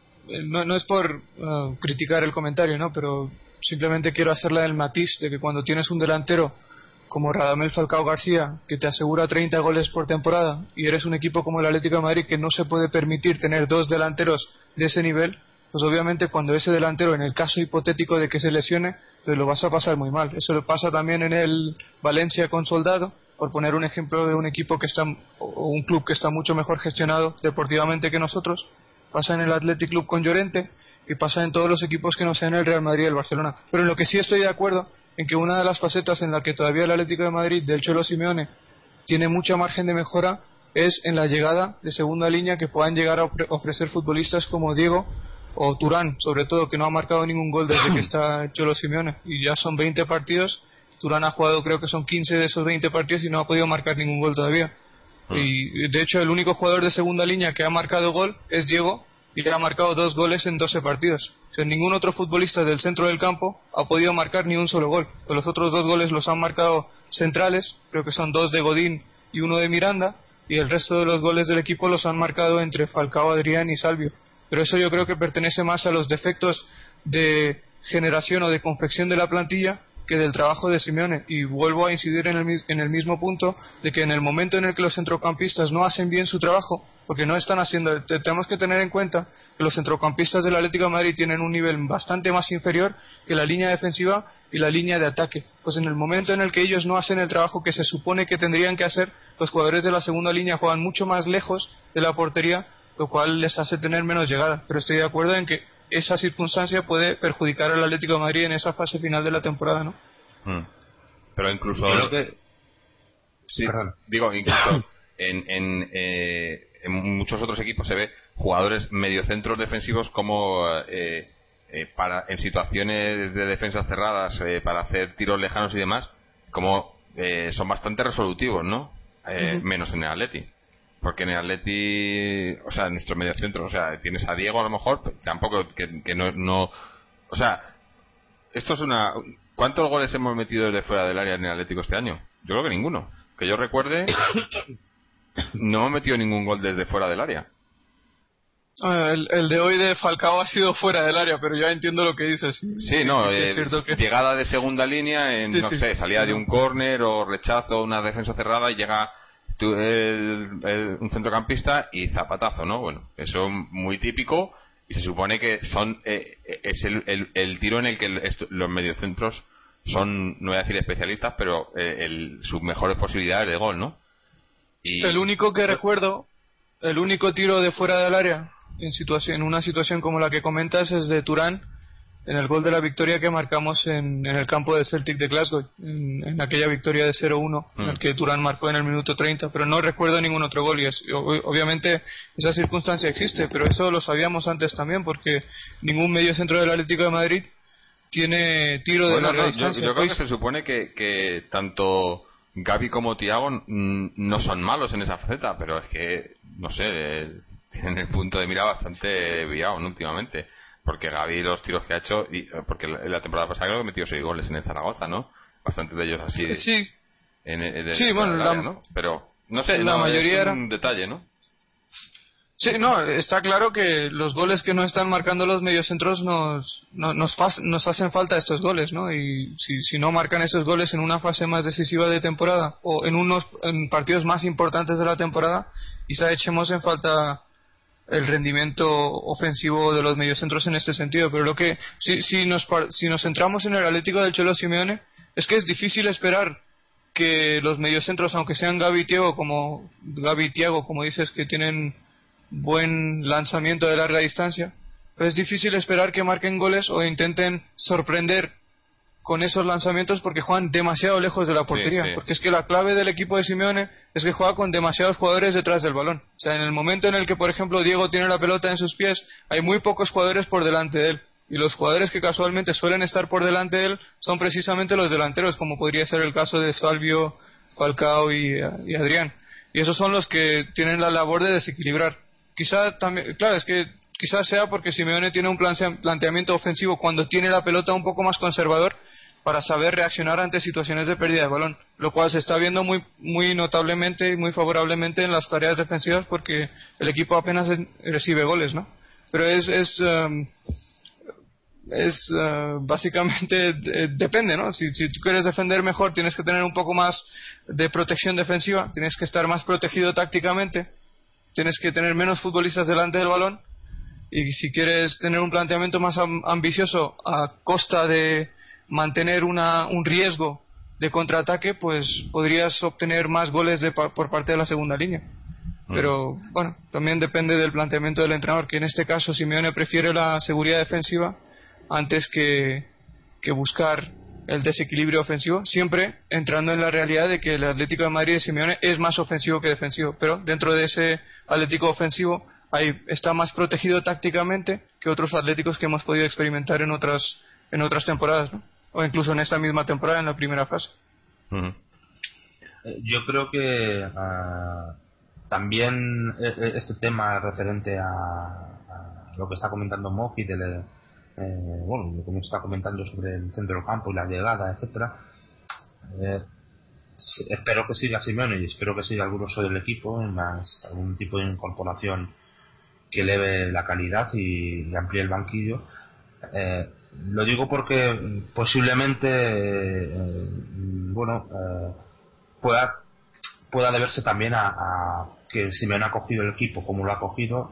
no es por criticar el comentario, ¿no? Pero simplemente quiero hacerle el matiz de que cuando tienes un delantero como Radamel Falcao García, que te asegura 30 goles por temporada, y eres un equipo como el Atlético de Madrid, que no se puede permitir tener 2 delanteros de ese nivel, pues obviamente cuando ese delantero, en el caso hipotético de que se lesione, pues lo vas a pasar muy mal. Eso lo pasa también en el Valencia con Soldado, por poner un ejemplo de un equipo o un club que está mucho mejor gestionado deportivamente que nosotros. Pasa en el Athletic Club con Llorente, y pasa en todos los equipos que no sean el Real Madrid y el Barcelona. Pero en lo que sí estoy de acuerdo, en que una de las facetas en la que todavía el Atlético de Madrid del Cholo Simeone tiene mucha margen de mejora es en la llegada de segunda línea, que puedan llegar a ofrecer futbolistas como Diego o Turán, sobre todo, que no ha marcado ningún gol desde que está el Cholo Simeone, y ya son 20 partidos. Turán ha jugado, creo que son 15 de esos 20 partidos, y no ha podido marcar ningún gol todavía. Y de hecho el único jugador de segunda línea que ha marcado gol es Diego, y ha marcado 2 goles en 12 partidos. O sea, ningún otro futbolista del centro del campo ha podido marcar ni un solo gol. Pues los otros 2 goles los han marcado centrales, creo que son 2 de Godín y 1 de Miranda, y el resto de los goles del equipo los han marcado entre Falcao, Adrián y Salvio. Pero eso yo creo que pertenece más a los defectos de generación o de confección de la plantilla que del trabajo de Simeone. Y vuelvo a incidir en el mismo punto de que en el momento en el que los centrocampistas no hacen bien su trabajo, porque no están haciendo, tenemos que tener en cuenta que los centrocampistas del Atlético de Madrid tienen un nivel bastante más inferior que la línea defensiva y la línea de ataque. Pues en el momento en el que ellos no hacen el trabajo que se supone que tendrían que hacer, los jugadores de la segunda línea juegan mucho más lejos de la portería, lo cual les hace tener menos llegada. Pero estoy de acuerdo en que esa circunstancia puede perjudicar al Atlético de Madrid en esa fase final de la temporada, ¿no? Pero incluso creo que sí, digo, incluso en muchos otros equipos se ve jugadores mediocentros defensivos como en situaciones de defensas cerradas, para hacer tiros lejanos y demás, como son bastante resolutivos, ¿no? Menos en el Atleti. Porque en el Atleti, o sea, en nuestro mediocentro, o sea, tienes a Diego a lo mejor, tampoco que no, o sea, esto es una... ¿Cuántos goles hemos metido desde fuera del área en el Atlético este año? Yo creo que ninguno. Que yo recuerde, no hemos metido ningún gol desde fuera del área. El de hoy de Falcao ha sido fuera del área, pero ya entiendo lo que dices. Sí, no, es cierto que... llegada de segunda línea, sé, salida de un córner o rechazo, una defensa cerrada, y llega un centrocampista y zapatazo, ¿no? Bueno, eso es muy típico, y se supone que es el tiro en el que los mediocentros son, no voy a decir especialistas, pero sus mejores posibilidades de gol, ¿no? Y el único que recuerdo, el único tiro de fuera del área en una situación como la que comentas, es de Turán en el gol de la victoria que marcamos en el campo del Celtic de Glasgow, en aquella victoria de 0-1, en el que Turán marcó en el minuto 30, pero no recuerdo ningún otro gol, y obviamente esa circunstancia existe, pero eso lo sabíamos antes también, porque ningún mediocentro del Atlético de Madrid tiene tiro de larga distancia. Yo creo que se supone que tanto Gavi como Thiago no son malos en esa faceta, pero es que, no sé, tienen el punto de mira bastante viado, ¿no? Últimamente. Porque Gavi, los tiros que ha hecho, porque en la temporada pasada creo que metió 6 goles en el Zaragoza, ¿no? Bastantes de ellos así. Sí. Sí, bueno, área, ¿no? Pero, no sé, la mayoría es un detalle, ¿no? Sí, no, está claro que los goles que no están marcando los mediocentros nos hacen falta estos goles, ¿no? Y si no marcan esos goles en una fase más decisiva de temporada o en partidos más importantes de la temporada, quizá echemos en falta el rendimiento ofensivo de los mediocentros en este sentido. Pero si nos centramos en el Atlético del Cholo Simeone, es que es difícil esperar que los mediocentros, aunque sean Gavi y Thiago, como dices, que tienen buen lanzamiento de larga distancia, pero es difícil esperar que marquen goles o intenten sorprender con esos lanzamientos, porque juegan demasiado lejos de la portería. Sí. Porque es que la clave del equipo de Simeone es que juega con demasiados jugadores detrás del balón. O sea, en el momento en el que, por ejemplo, Diego tiene la pelota en sus pies, hay muy pocos jugadores por delante de él, y los jugadores que casualmente suelen estar por delante de él son precisamente los delanteros, como podría ser el caso de Salvio, Falcao y Adrián, y esos son los que tienen la labor de desequilibrar. Quizá también, claro, es que quizás sea porque Simeone tiene un planteamiento ofensivo cuando tiene la pelota un poco más conservador, para saber reaccionar ante situaciones de pérdida de balón, lo cual se está viendo muy notablemente y muy favorablemente en las tareas defensivas, porque el equipo apenas recibe goles, ¿no? Pero básicamente depende, ¿no? Si tú quieres defender mejor, tienes que tener un poco más de protección defensiva, tienes que estar más protegido tácticamente, tienes que tener menos futbolistas delante del balón, y si quieres tener un planteamiento más ambicioso a costa de mantener un riesgo de contraataque, pues podrías obtener más goles por parte de la segunda línea. Pero bueno, también depende del planteamiento del entrenador, que en este caso Simeone prefiere la seguridad defensiva antes que buscar el desequilibrio ofensivo, siempre entrando en la realidad de que el Atlético de Madrid de Simeone es más ofensivo que defensivo, pero dentro de ese Atlético ofensivo está más protegido tácticamente que otros Atléticos que hemos podido experimentar en otras temporadas, ¿no? O incluso en esta misma temporada, en la primera fase. Yo creo que también este tema referente a lo que está comentando Mofi, bueno, lo que está comentando sobre el centro del campo y la llegada, etcétera, espero que siga Simeone y espero que siga el grueso del equipo en algún tipo de incorporación que eleve la calidad y amplíe el banquillo. Lo digo porque posiblemente pueda deberse también a que Simeone ha cogido el equipo como lo ha cogido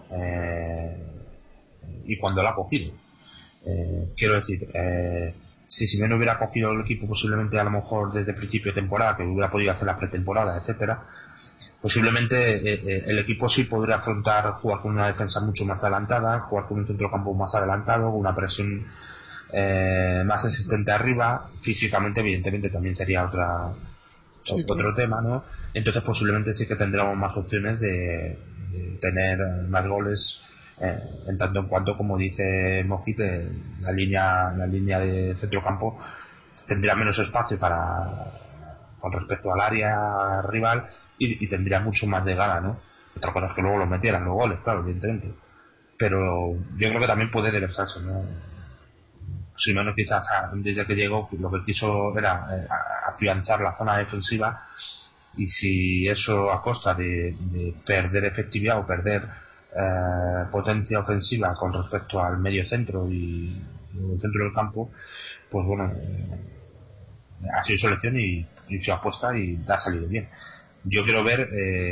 y cuando lo ha cogido. Quiero decir, si Simeone hubiera cogido el equipo posiblemente a lo mejor desde el principio de temporada, que hubiera podido hacer la pretemporada, etcétera, posiblemente el equipo sí podría jugar con una defensa mucho más adelantada, jugar con un centrocampo más adelantado, con una presión más existente arriba. Físicamente evidentemente también sería otro tema, ¿no? Entonces posiblemente sí que tendríamos más opciones de tener más goles, en tanto en cuanto, como dice Mojit, la línea de centrocampo tendría menos espacio con respecto al área rival y tendría mucho más llegada, ¿no? Otra cosa es que luego los metieran los goles, claro, evidentemente, pero yo creo que también puede deberse, ¿no? Simeone quizás desde que llegó lo que quiso era afianzar la zona defensiva, y si eso a costa de perder efectividad o perder potencia ofensiva con respecto al medio centro y el centro del campo, pues bueno, ha sido su elección y su apuesta y ha salido bien. Yo quiero ver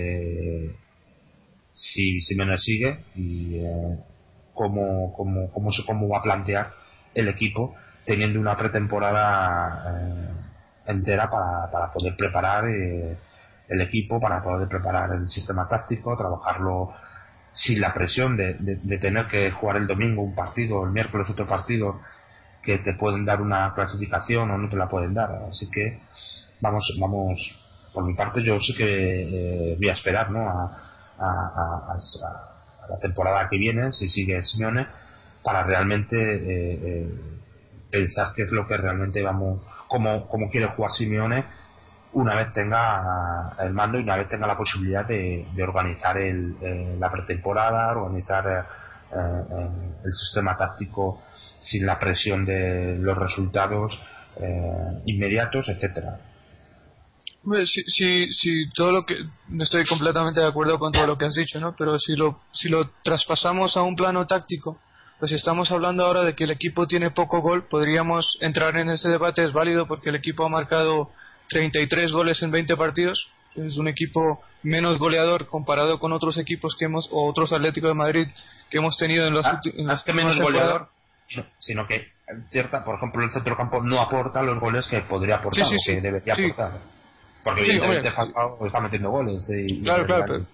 si Simeone sigue y cómo va a plantear el equipo teniendo una pretemporada entera para poder preparar el equipo, para poder preparar el sistema táctico, trabajarlo sin la presión de tener que jugar el domingo un partido, el miércoles otro partido, que te pueden dar una clasificación o no te la pueden dar. Así que vamos, por mi parte yo sí que voy a esperar, ¿no? A la temporada que viene, si sigue Simeone, para realmente pensar qué es lo que realmente cómo quiere jugar Simeone una vez tenga el mando y una vez tenga la posibilidad de organizar la pretemporada, organizar el sistema táctico sin la presión de los resultados inmediatos, etcétera. Sí, todo lo que estoy completamente de acuerdo con todo lo que has dicho, ¿no? Pero si lo traspasamos a un plano táctico, pues si estamos hablando ahora de que el equipo tiene poco gol, podríamos entrar en ese debate, es válido porque el equipo ha marcado 33 goles en 20 partidos, es un equipo menos goleador comparado con otros equipos o otros Atlético de Madrid que hemos tenido en las que menos goleador, sino que por ejemplo el centrocampo no aporta los goles que podría aportar, que debería aportar. Porque evidentemente Falcao está metiendo goles. Claro.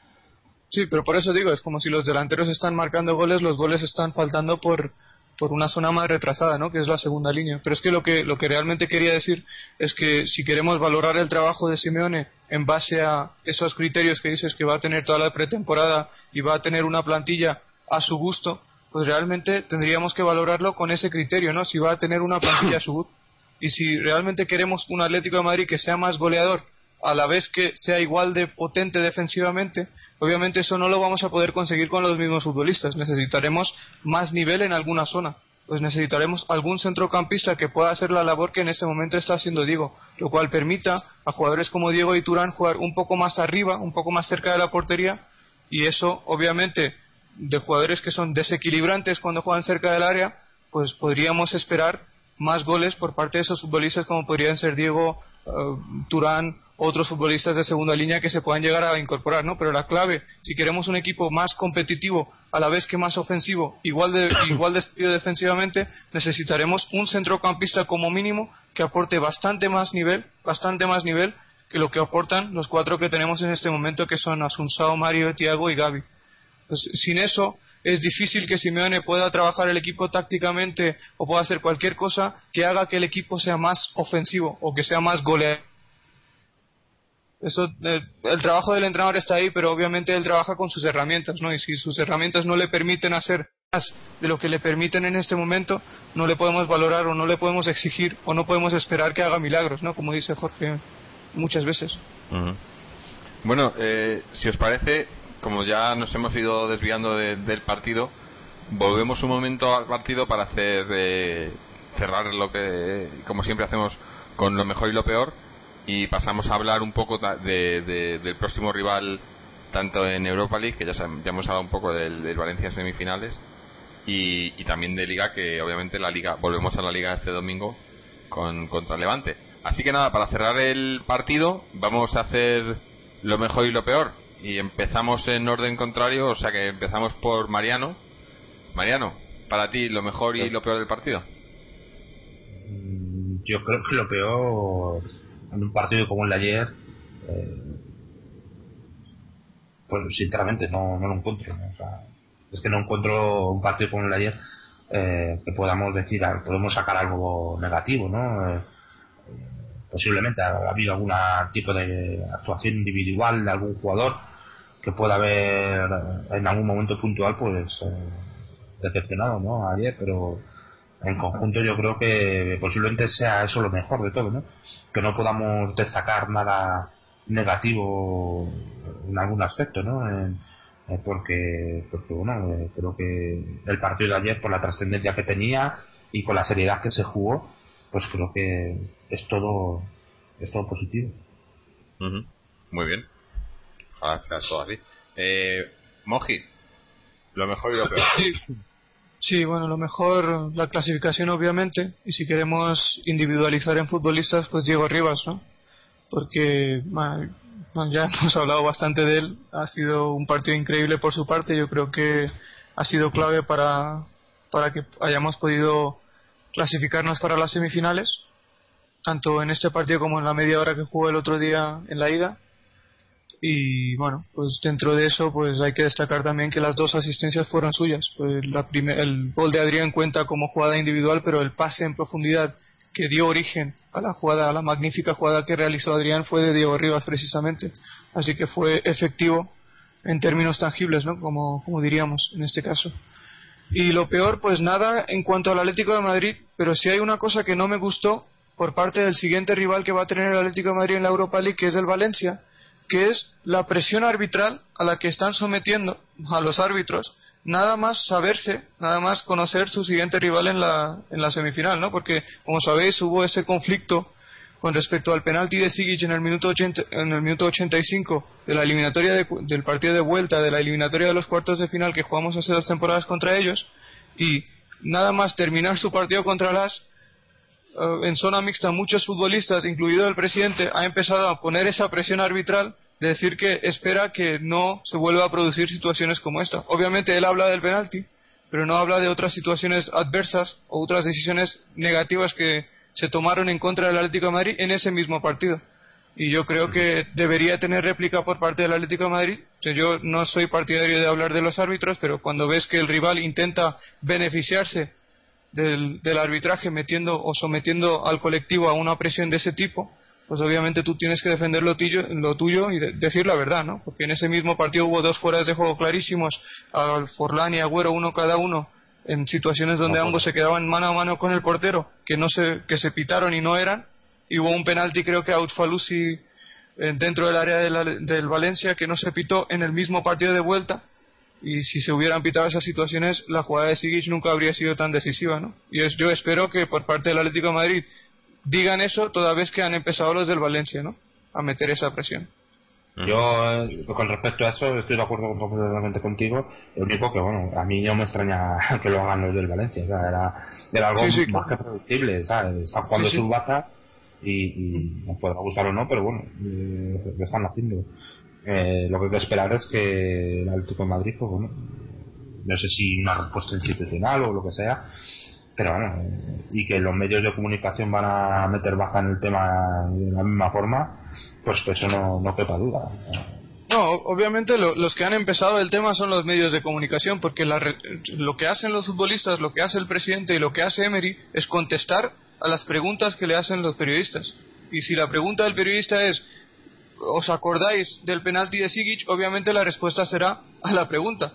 Sí, pero por eso digo, es como si los delanteros están marcando goles, los goles están faltando por una zona más retrasada, ¿no? Que es la segunda línea. Pero es que lo que realmente quería decir es que si queremos valorar el trabajo de Simeone en base a esos criterios que dices que va a tener toda la pretemporada y va a tener una plantilla a su gusto, pues realmente tendríamos que valorarlo con ese criterio, ¿no? Si va a tener una plantilla a su gusto. Y si realmente queremos un Atlético de Madrid que sea más goleador a la vez que sea igual de potente defensivamente, obviamente eso no lo vamos a poder conseguir con los mismos futbolistas. Necesitaremos más nivel en alguna zona, pues necesitaremos algún centrocampista que pueda hacer la labor que en este momento está haciendo Diego, lo cual permita a jugadores como Diego y Turán jugar un poco más arriba, un poco más cerca de la portería, y eso obviamente de jugadores que son desequilibrantes cuando juegan cerca del área, pues podríamos esperar más goles por parte de esos futbolistas como podrían ser Diego, Turán, otros futbolistas de segunda línea que se puedan llegar a incorporar, ¿no? Pero la clave, si queremos un equipo más competitivo a la vez que más ofensivo, igual de sólido defensivamente, necesitaremos un centrocampista como mínimo que aporte bastante más nivel que lo que aportan los 4 que tenemos en este momento, que son Assunção, Mario, Thiago y Gavi. Pues sin eso es difícil que Simeone pueda trabajar el equipo tácticamente o pueda hacer cualquier cosa que haga que el equipo sea más ofensivo o que sea más goleador. El trabajo del entrenador está ahí, pero obviamente él trabaja con sus herramientas, ¿no? Y si sus herramientas no le permiten hacer más de lo que le permiten en este momento, no le podemos valorar o no le podemos exigir o no podemos esperar que haga milagros, ¿no? Como dice Jorge muchas veces. Uh-huh. Bueno, si os parece, como ya nos hemos ido desviando del partido, volvemos un momento al partido para cerrar lo que, como siempre hacemos, con lo mejor y lo peor, y pasamos a hablar un poco del próximo rival, tanto en Europa League, que ya hemos hablado un poco del Valencia en semifinales, y también de Liga, que obviamente volvemos a la Liga este domingo contra Levante. Así que nada, para cerrar el partido vamos a hacer lo mejor y lo peor, y empezamos en orden contrario, o sea que empezamos por Mariano. Mariano, para ti, lo mejor y lo peor del partido. Yo creo que lo peor en un partido como el de ayer, pues sinceramente no lo encuentro, ¿no? O sea, es que no encuentro un partido como el de ayer que podamos decir, podemos sacar algo negativo, ¿no? Posiblemente ha habido algún tipo de actuación individual de algún jugador que pueda haber en algún momento puntual pues decepcionado, ¿no? Ayer, pero en conjunto yo creo que posiblemente sea eso lo mejor de todo, ¿no? Que no podamos destacar nada negativo en algún aspecto, ¿no? Porque bueno, creo que el partido de ayer, por la trascendencia que tenía y con la seriedad que se jugó, pues creo que es todo positivo. Uh-huh. Muy bien, ojalá sea todo así. Moji, lo mejor y lo peor. Sí, bueno, lo mejor, la clasificación obviamente, y si queremos individualizar en futbolistas, pues Diego Rivas, ¿no? Porque ya hemos hablado bastante de él, ha sido un partido increíble por su parte, yo creo que ha sido clave para que hayamos podido clasificarnos para las semifinales, tanto en este partido como en la media hora que jugó el otro día en la ida. Y bueno, pues dentro de eso pues hay que destacar también que las 2 asistencias fueron suyas. Pues el gol de Adrián cuenta como jugada individual, pero el pase en profundidad que dio origen a la jugada, a la magnífica jugada que realizó Adrián, fue de Diego Rivas precisamente. Así que fue efectivo en términos tangibles, ¿no? Como diríamos en este caso. Y lo peor, pues nada en cuanto al Atlético de Madrid, pero sí hay una cosa que no me gustó por parte del siguiente rival que va a tener el Atlético de Madrid en la Europa League, que es el Valencia, que es la presión arbitral a la que están sometiendo a los árbitros, nada más saberse, nada más conocer su siguiente rival en la semifinal, ¿no? Porque, como sabéis, hubo ese conflicto con respecto al penalti de Sigic en el minuto 85 de la eliminatoria del partido de vuelta de la eliminatoria de los cuartos de final que jugamos hace 2 temporadas contra ellos, y nada más terminar su partido contra las en zona mixta, muchos futbolistas, incluido el presidente, ha empezado a poner esa presión arbitral de decir que espera que no se vuelva a producir situaciones como esta. Obviamente él habla del penalti, pero no habla de otras situaciones adversas o otras decisiones negativas que se tomaron en contra del Atlético de Madrid en ese mismo partido. Y yo creo que debería tener réplica por parte del Atlético de Madrid. O sea, yo no soy partidario de hablar de los árbitros, pero cuando ves que el rival intenta beneficiarse del arbitraje metiendo o sometiendo al colectivo a una presión de ese tipo, pues obviamente tú tienes que defender lo tuyo y decir la verdad, ¿no? Porque en ese mismo partido hubo 2 fueras de juego clarísimos, al Forlán y Agüero, uno cada uno, en situaciones donde ambos se quedaban mano a mano con el portero, que se pitaron y no eran, y hubo un penalti, creo que a Outfalusi dentro del área del Valencia, que no se pitó en el mismo partido de vuelta. Y si se hubieran pitado esas situaciones, la jugada de Sigic nunca habría sido tan decisiva, ¿no? Y yo espero que por parte del Atlético de Madrid digan eso toda vez que han empezado los del Valencia, ¿no? A meter esa presión. Yo, con respecto a eso, estoy de acuerdo completamente contigo. Lo único que, bueno, a mí no me extraña que lo hagan los del Valencia. O sea, era algo más que predecible, ¿sabes? Están jugando sus bazas y nos podrá gustar o no, pero bueno, lo están haciendo. Lo que hay que esperar es que el Atlético de Madrid, pues bueno, no sé si una respuesta institucional o lo que sea, pero bueno, y que los medios de comunicación van a meter baja en el tema de la misma forma, pues eso no quepa duda. No, obviamente los que han empezado el tema son los medios de comunicación, porque lo que hacen los futbolistas, lo que hace el presidente y lo que hace Emery es contestar a las preguntas que le hacen los periodistas. Y si la pregunta del periodista es ¿os acordáis del penalti de Sigic? Obviamente la respuesta será a la pregunta.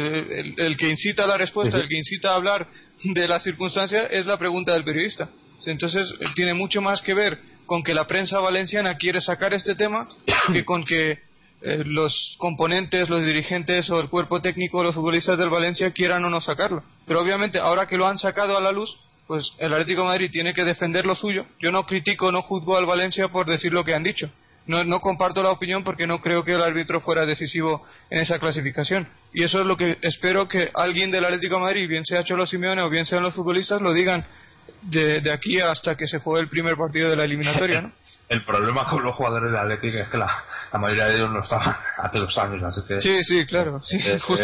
El que incita a la respuesta, el que incita a hablar de la circunstancia es la pregunta del periodista. Entonces tiene mucho más que ver con que la prensa valenciana quiere sacar este tema que con que los componentes, los dirigentes o el cuerpo técnico, los futbolistas del Valencia quieran o no sacarlo. Pero obviamente ahora que lo han sacado a la luz, pues el Atlético de Madrid tiene que defender lo suyo. Yo no critico, no juzgo al Valencia por decir lo que han dicho. No comparto la opinión porque no creo que el árbitro fuera decisivo en esa clasificación. Y eso es lo que espero que alguien del Atlético de Madrid, bien sea Cholo Simeone o bien sean los futbolistas, lo digan de aquí hasta que se juegue el primer partido de la eliminatoria, ¿no? El problema con los jugadores del Atlético es que la mayoría de ellos no estaban hace 2 años, así que... Sí, claro, sí,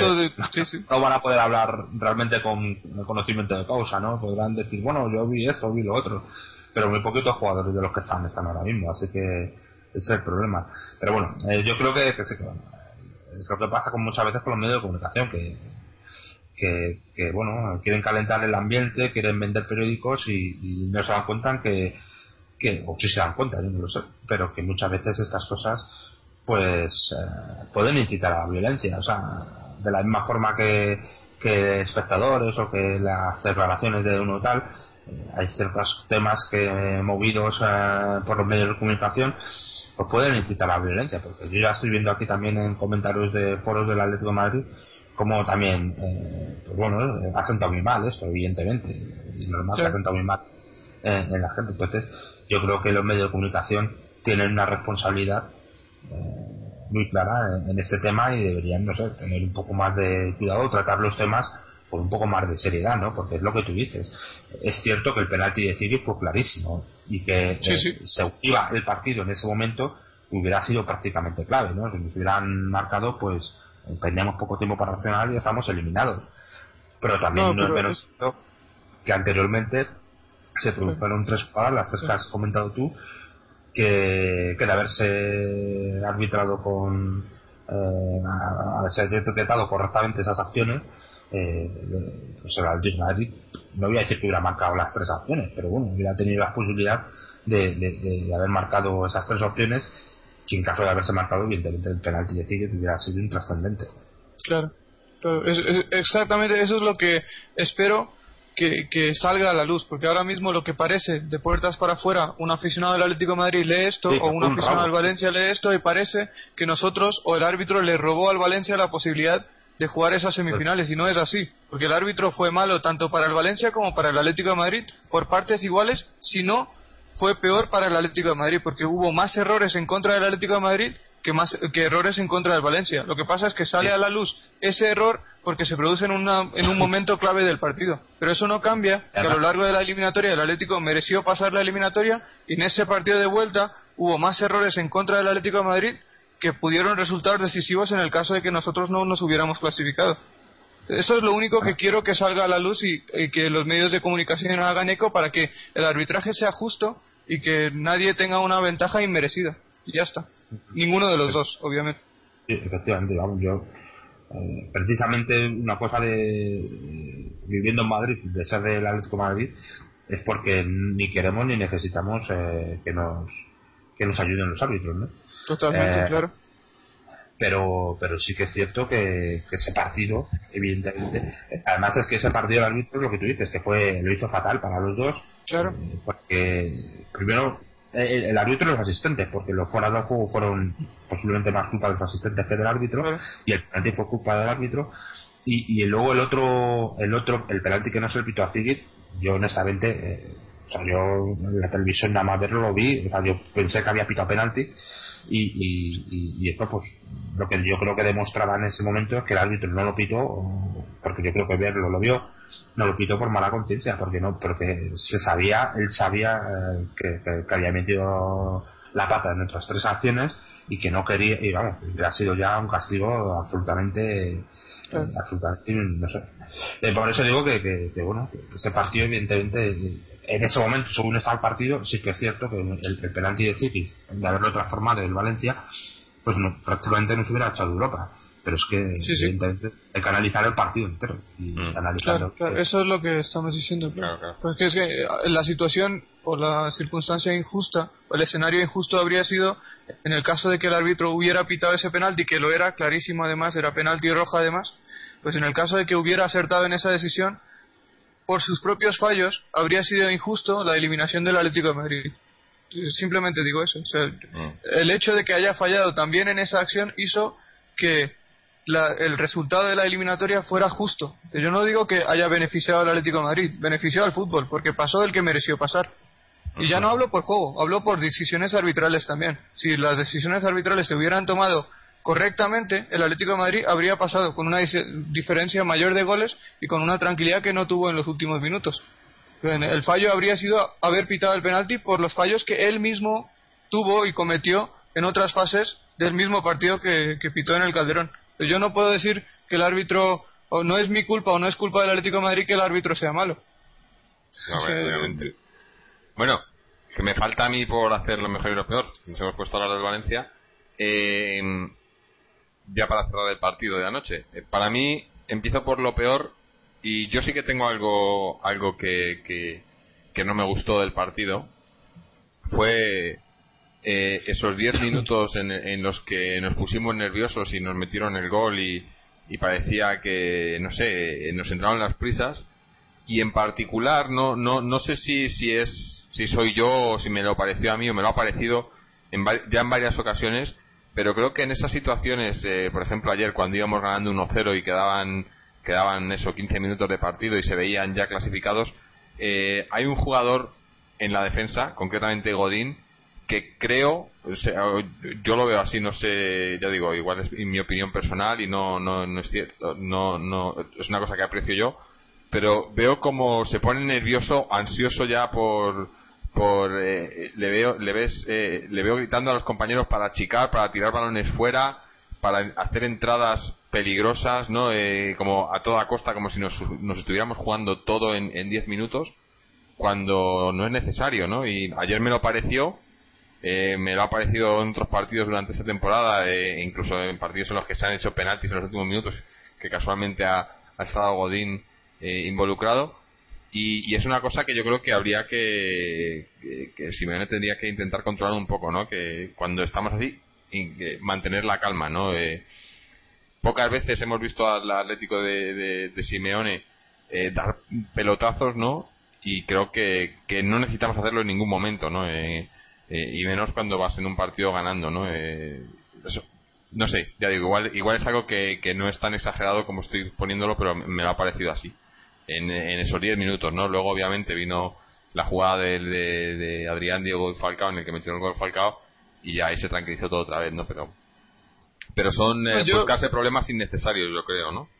no van a poder hablar realmente con conocimiento de causa, ¿no? Podrán decir, bueno, yo vi esto, vi lo otro, pero muy poquitos jugadores de los que están ahora mismo, así que ese es el problema. Pero bueno, yo creo que sí, que bueno, es lo que pasa con muchas veces con los medios de comunicación, que bueno, quieren calentar el ambiente, quieren vender periódicos y no se dan cuenta o si se dan cuenta, yo no lo sé, pero que muchas veces estas cosas pues pueden incitar a la violencia. O sea, de la misma forma que espectadores o que las declaraciones de uno tal, hay ciertos temas que movidos por los medios de comunicación pues pueden incitar a la violencia, porque yo ya estoy viendo aquí también en comentarios de foros del Atlético de Madrid como también pues bueno, ha sentado muy mal esto, evidentemente, y normal que ha sentado muy mal en la gente. Entonces yo creo que los medios de comunicación tienen una responsabilidad muy clara en este tema y deberían, no sé, tener un poco más de cuidado, tratar los temas con un poco más de seriedad, ¿no? Porque es lo que tú dices. Es cierto que el penalti de Sigic fue clarísimo y que se iba el partido en ese momento hubiera sido prácticamente clave, ¿no? Si nos hubieran marcado, pues teníamos poco tiempo para reaccionar y ya estamos eliminados. Pero también no es menos cierto que anteriormente se produjeron 3 jugadas, las 3 que has comentado tú, que de haberse arbitrado con haberse detectado correctamente esas acciones, pues el Atlético de Madrid, no voy a decir que hubiera marcado las 3 acciones, pero bueno, hubiera tenido la posibilidad de haber marcado esas 3 opciones, que en caso de haberse marcado, evidentemente el penalti de Tigre hubiera sido intrascendente. Claro. Exactamente eso es lo que espero que salga a la luz, porque ahora mismo lo que parece de puertas para afuera, un aficionado del Atlético de Madrid lee esto, sí, o un aficionado del Valencia lee esto, y parece que nosotros o el árbitro le robó al Valencia la posibilidad de jugar esas semifinales, y no es así, porque el árbitro fue malo tanto para el Valencia como para el Atlético de Madrid por partes iguales, si no fue peor para el Atlético de Madrid, porque hubo más errores en contra del Atlético de Madrid que errores en contra del Valencia. Lo que pasa es que sale a la luz ese error porque se produce en un momento clave del partido, pero eso no cambia que a lo largo de la eliminatoria el Atlético mereció pasar la eliminatoria, y en ese partido de vuelta hubo más errores en contra del Atlético de Madrid que pudieron resultar decisivos en el caso de que nosotros no nos hubiéramos clasificado. Eso es lo único que quiero que salga a la luz, y que los medios de comunicación hagan eco para que el arbitraje sea justo y que nadie tenga una ventaja inmerecida, y ya está. Ninguno de los dos, obviamente. Sí, efectivamente, vamos, yo precisamente una cosa de viviendo en Madrid, de ser del Atlético de Madrid, es porque ni queremos ni necesitamos que nos ayuden los árbitros, ¿no? Totalmente, claro. Pero sí que es cierto que ese partido, evidentemente, además es que ese partido del árbitro, lo que tú dices, que lo hizo fatal para los dos. Claro. Porque primero el árbitro y los asistentes, porque los fuera del juego fueron posiblemente más culpa de los asistentes que del árbitro, y el penalti fue culpa del árbitro, y luego el penalti que no se le pitó a Ziggy, yo honestamente o sea, yo en la televisión nada más verlo lo vi, o sea, yo pensé que había pitado penalti, y esto pues lo que yo creo que demostraba en ese momento es que el árbitro no lo pitó, porque yo creo que verlo lo vio, no lo pitó por mala conciencia, porque él sabía que había metido la pata en otras 3 acciones, y que no quería, y vamos, ha sido ya un castigo absolutamente no sé. Por eso digo que bueno, que ese partido evidentemente en ese momento, según estaba el partido, sí que es cierto que el penalti de Zikic, de haberlo transformado del Valencia, pues prácticamente no se hubiera echado de Europa, pero es que evidentemente hay que analizar el partido entero y analizarlo. Claro, eso es lo que estamos diciendo, claro. Porque es que la situación o la circunstancia injusta o el escenario injusto habría sido en el caso de que el árbitro hubiera pitado ese penalti, que lo era clarísimo, además era penalti roja, además, pues en el caso de que hubiera acertado en esa decisión, por sus propios fallos habría sido injusto la eliminación del Atlético de Madrid. Simplemente digo eso, o sea, el hecho de que haya fallado también en esa acción hizo que el resultado de la eliminatoria fuera justo. Yo no digo que haya beneficiado al Atlético de Madrid, benefició al fútbol, porque pasó el que mereció pasar. Y ya no hablo por juego, hablo por decisiones arbitrales también. Si las decisiones arbitrales se hubieran tomado correctamente, el Atlético de Madrid habría pasado con una diferencia mayor de goles y con una tranquilidad que no tuvo en los últimos minutos. El fallo habría sido haber pitado el penalti por los fallos que él mismo tuvo y cometió en otras fases del mismo partido que pitó en el Calderón. Yo no puedo decir que el árbitro, o no es mi culpa o no es culpa del Atlético de Madrid que el árbitro sea malo. No, obviamente. Bueno, que me falta a mí por hacer lo mejor y lo peor. Nos hemos puesto a hablar del Valencia. Ya para cerrar el partido de anoche. Para mí, empiezo por lo peor, y yo sí que tengo algo que no me gustó del partido. Fue esos 10 minutos en los que nos pusimos nerviosos y nos metieron el gol y parecía que, no sé, nos entraron las prisas. Y en particular, no sé si soy yo o si me lo pareció a mí o me lo ha parecido ya en varias ocasiones, pero creo que en esas situaciones, por ejemplo ayer cuando íbamos ganando 1-0 y quedaban eso 15 minutos de partido y se veían ya clasificados, hay un jugador en la defensa, concretamente Godín, que creo, o sea, yo lo veo así, no sé, ya digo, igual es mi opinión personal y no es cierto, no es una cosa que aprecio yo, pero veo como se pone nervioso, ansioso ya le veo gritando a los compañeros para achicar, para tirar balones fuera, para hacer entradas peligrosas, ¿no? Como a toda costa, como si nos estuviéramos jugando todo en 10 minutos, cuando no es necesario, ¿no? Y ayer me lo pareció, me lo ha parecido en otros partidos durante esta temporada, incluso en partidos en los que se han hecho penaltis en los últimos minutos, que casualmente ha estado Godín involucrado. Y es una cosa que yo creo que habría que Simeone tendría que intentar controlar un poco, ¿no? Que cuando estamos así, mantener la calma, ¿no? Pocas veces hemos visto al Atlético de Simeone dar pelotazos, ¿no? Y creo que no necesitamos hacerlo en ningún momento, ¿no? Y menos cuando vas en un partido ganando, ¿no? Eso, no sé, ya digo, igual es algo que no es tan exagerado como estoy poniéndolo, pero me lo ha parecido así. En esos 10 minutos, ¿no? Luego obviamente vino la jugada de Adrián, Diego y Falcao, en el que metió el gol Falcao, y ya ahí se tranquilizó todo otra vez, ¿no? Pero son buscarse problemas innecesarios, yo creo, ¿no?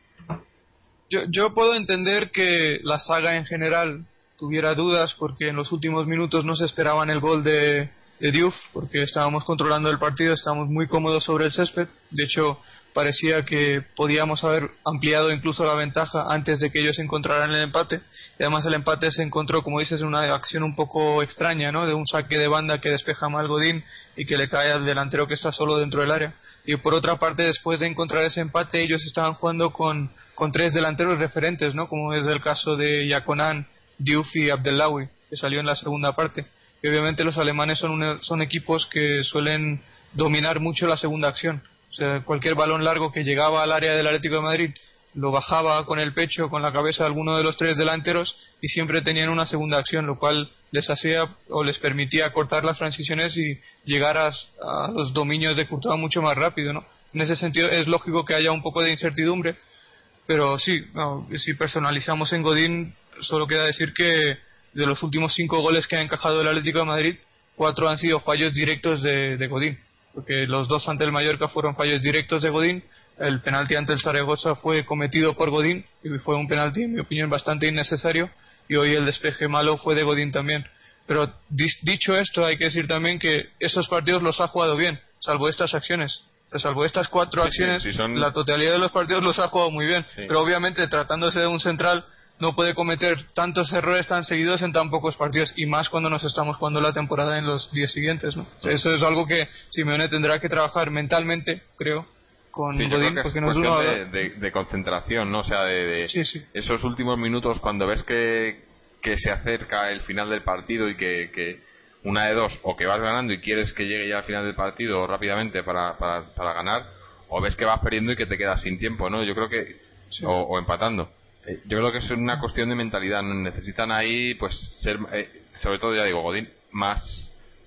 Yo puedo entender que la saga en general tuviera dudas porque en los últimos minutos no se esperaban el gol de Diouf, porque estábamos controlando el partido, estábamos muy cómodos sobre el césped. De hecho, parecía que podíamos haber ampliado incluso la ventaja antes de que ellos encontraran el empate. Y además el empate se encontró, como dices, en una acción un poco extraña, ¿no? De un saque de banda que despeja mal Godín y que le cae al delantero que está solo dentro del área. Y por otra parte, después de encontrar ese empate, ellos estaban jugando con 3 delanteros referentes, ¿no? Como es el caso de Yaconan, Diouf y Abdellaoui, que salió en la segunda parte. Y obviamente los alemanes son equipos que suelen dominar mucho la segunda acción. O sea, cualquier balón largo que llegaba al área del Atlético de Madrid lo bajaba con el pecho, con la cabeza de alguno de los 3 delanteros, y siempre tenían una segunda acción, lo cual les hacía o les permitía cortar las transiciones y llegar a los dominios de Courtois mucho más rápido, ¿no? En ese sentido es lógico que haya un poco de incertidumbre, pero sí, si personalizamos en Godín, solo queda decir que de los últimos 5 goles que ha encajado el Atlético de Madrid, 4 han sido fallos directos de Godín, porque los 2 ante el Mallorca fueron fallos directos de Godín. El penalti ante el Zaragoza fue cometido por Godín y fue un penalti, en mi opinión, bastante innecesario, y hoy el despeje malo fue de Godín también. Pero dicho esto, hay que decir también que estos partidos los ha jugado bien, salvo estas acciones. O sea, salvo estas 4 acciones, la totalidad de los partidos los ha jugado muy bien. Sí. Pero obviamente, tratándose de un central, no puede cometer tantos errores tan seguidos en tan pocos partidos, y más cuando nos estamos jugando la temporada en los 10 siguientes, ¿no? O sea, eso es algo que Simeone tendrá que trabajar mentalmente, creo, con Godín, porque no es cuestión de concentración, ¿no? O sea, sí. Esos últimos minutos cuando ves que se acerca el final del partido y que una de dos, o que vas ganando y quieres que llegue ya al final del partido rápidamente para ganar, o ves que vas perdiendo y que te quedas sin tiempo, ¿no? Yo creo que sí. o empatando. Yo creo que es una cuestión de mentalidad. Necesitan ahí, pues, ser, sobre todo, ya digo, Godín, más,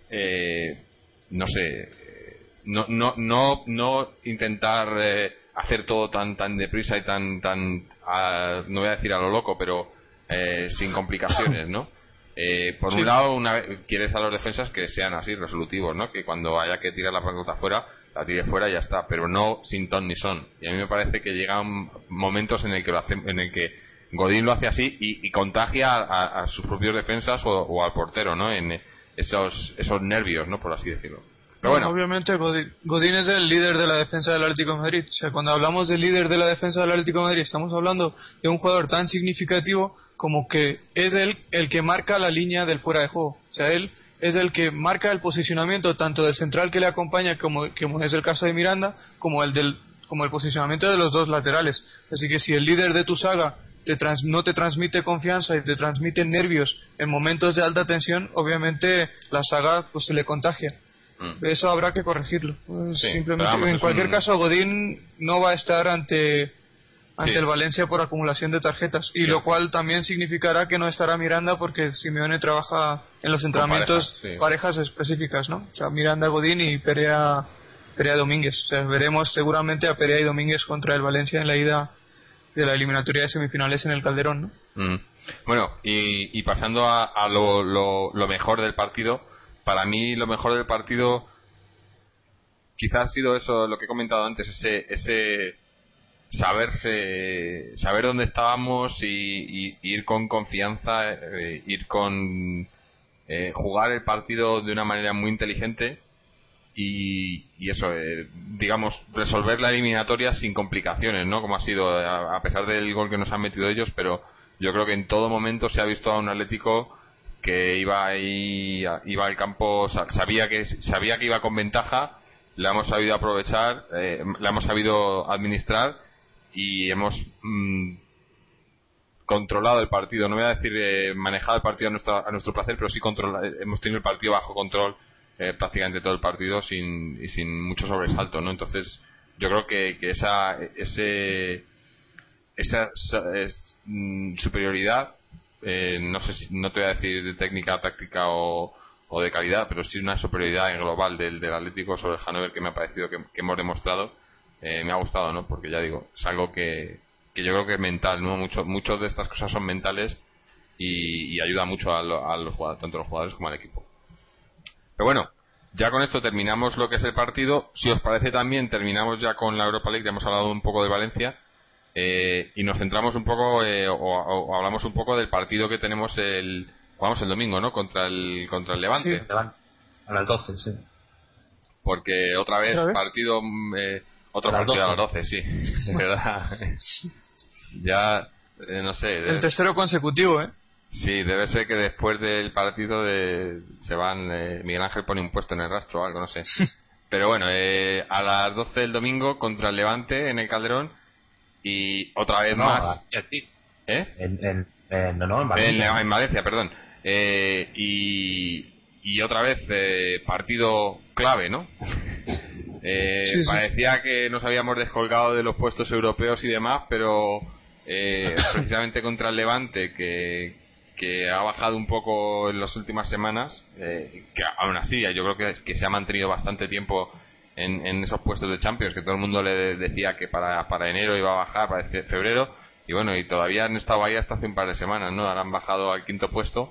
no sé, no intentar hacer todo tan deprisa y tan no voy a decir a lo loco, pero sin complicaciones, ¿no? Por un lado, quieres a los defensas que sean así, resolutivos, ¿no? Que cuando haya que tirar la pelota fuera, la tire fuera y ya está, pero no sin ton ni son. Y a mí me parece que llegan momentos en el que Godín lo hace así y contagia a sus propios defensas o al portero, ¿no? En esos nervios, ¿no? Por así decirlo. Pero bueno, obviamente Godín es el líder de la defensa del Atlético de Madrid. O sea, cuando hablamos del líder de la defensa del Atlético de Madrid, estamos hablando de un jugador tan significativo como que es él el que marca la línea del fuera de juego. O sea, él es el que marca el posicionamiento tanto del central que le acompaña, como es el caso de Miranda, como el posicionamiento de los 2 laterales. Así que si el líder de tu saga no te transmite confianza y te transmite nervios en momentos de alta tensión, obviamente la saga pues se le contagia. Eso habrá que corregirlo. Sí, simplemente, en cualquier caso, Godín no va a estar ante el Valencia por acumulación de tarjetas, y lo cual también significará que no estará Miranda, porque Simeone trabaja en los entrenamientos parejas específicas, ¿no? O sea, Miranda, Godín y Perea Domínguez. O sea, veremos seguramente a Perea y Domínguez contra el Valencia en la ida de la eliminatoria de semifinales en el Calderón, ¿no? Bueno, y pasando a lo mejor del partido. Para mí lo mejor del partido quizás ha sido eso, lo que he comentado antes, ese saber dónde estábamos y ir con confianza, jugar el partido de una manera muy inteligente y eso, digamos, resolver la eliminatoria sin complicaciones, ¿no? Como ha sido, a pesar del gol que nos han metido ellos, pero yo creo que en todo momento se ha visto a un Atlético que iba al campo, sabía que iba con ventaja, la hemos sabido aprovechar, la hemos sabido administrar y hemos controlado el partido. No voy a decir manejado el partido a nuestro placer, pero sí hemos tenido el partido bajo control prácticamente todo el partido sin mucho sobresalto, ¿no? Entonces yo creo que esa superioridad, no sé no te voy a decir de técnica, táctica o de calidad, pero sí una superioridad en global del Atlético sobre el Hannover, que me ha parecido que hemos demostrado, me ha gustado, ¿no? Porque ya digo, es algo que yo creo que es mental, ¿no? Muchos de estas cosas son mentales y ayuda mucho a los jugadores, tanto a los jugadores como al equipo. Pero bueno, ya con esto terminamos lo que es el partido. Si os parece, también terminamos ya con la Europa League. Ya hemos hablado un poco de Valencia y nos centramos un poco o hablamos un poco del partido que tenemos jugamos el domingo, ¿no? Contra el Levante. Sí, a las 12, sí. Porque otra vez partido otro partido a las 12, sí, de verdad. Ya no sé. El tercero consecutivo, ¿eh? Sí, debe ser que después del partido se van. Miguel Ángel pone un puesto en el rastro o algo, no sé. Pero bueno, a las 12 del domingo contra el Levante en el Calderón y otra vez más. En Valencia. En Valencia, perdón. Y otra vez partido clave, ¿no? Sí. Parecía que nos habíamos descolgado de los puestos europeos y demás, pero precisamente contra el Levante, que ha bajado un poco en las últimas semanas, que aún así yo creo que se ha mantenido bastante tiempo en esos puestos de Champions, que todo el mundo le decía que para enero iba a bajar, para febrero, y bueno, y todavía han estado ahí hasta hace un par de semanas, ¿no? Ahora han bajado al 5º puesto,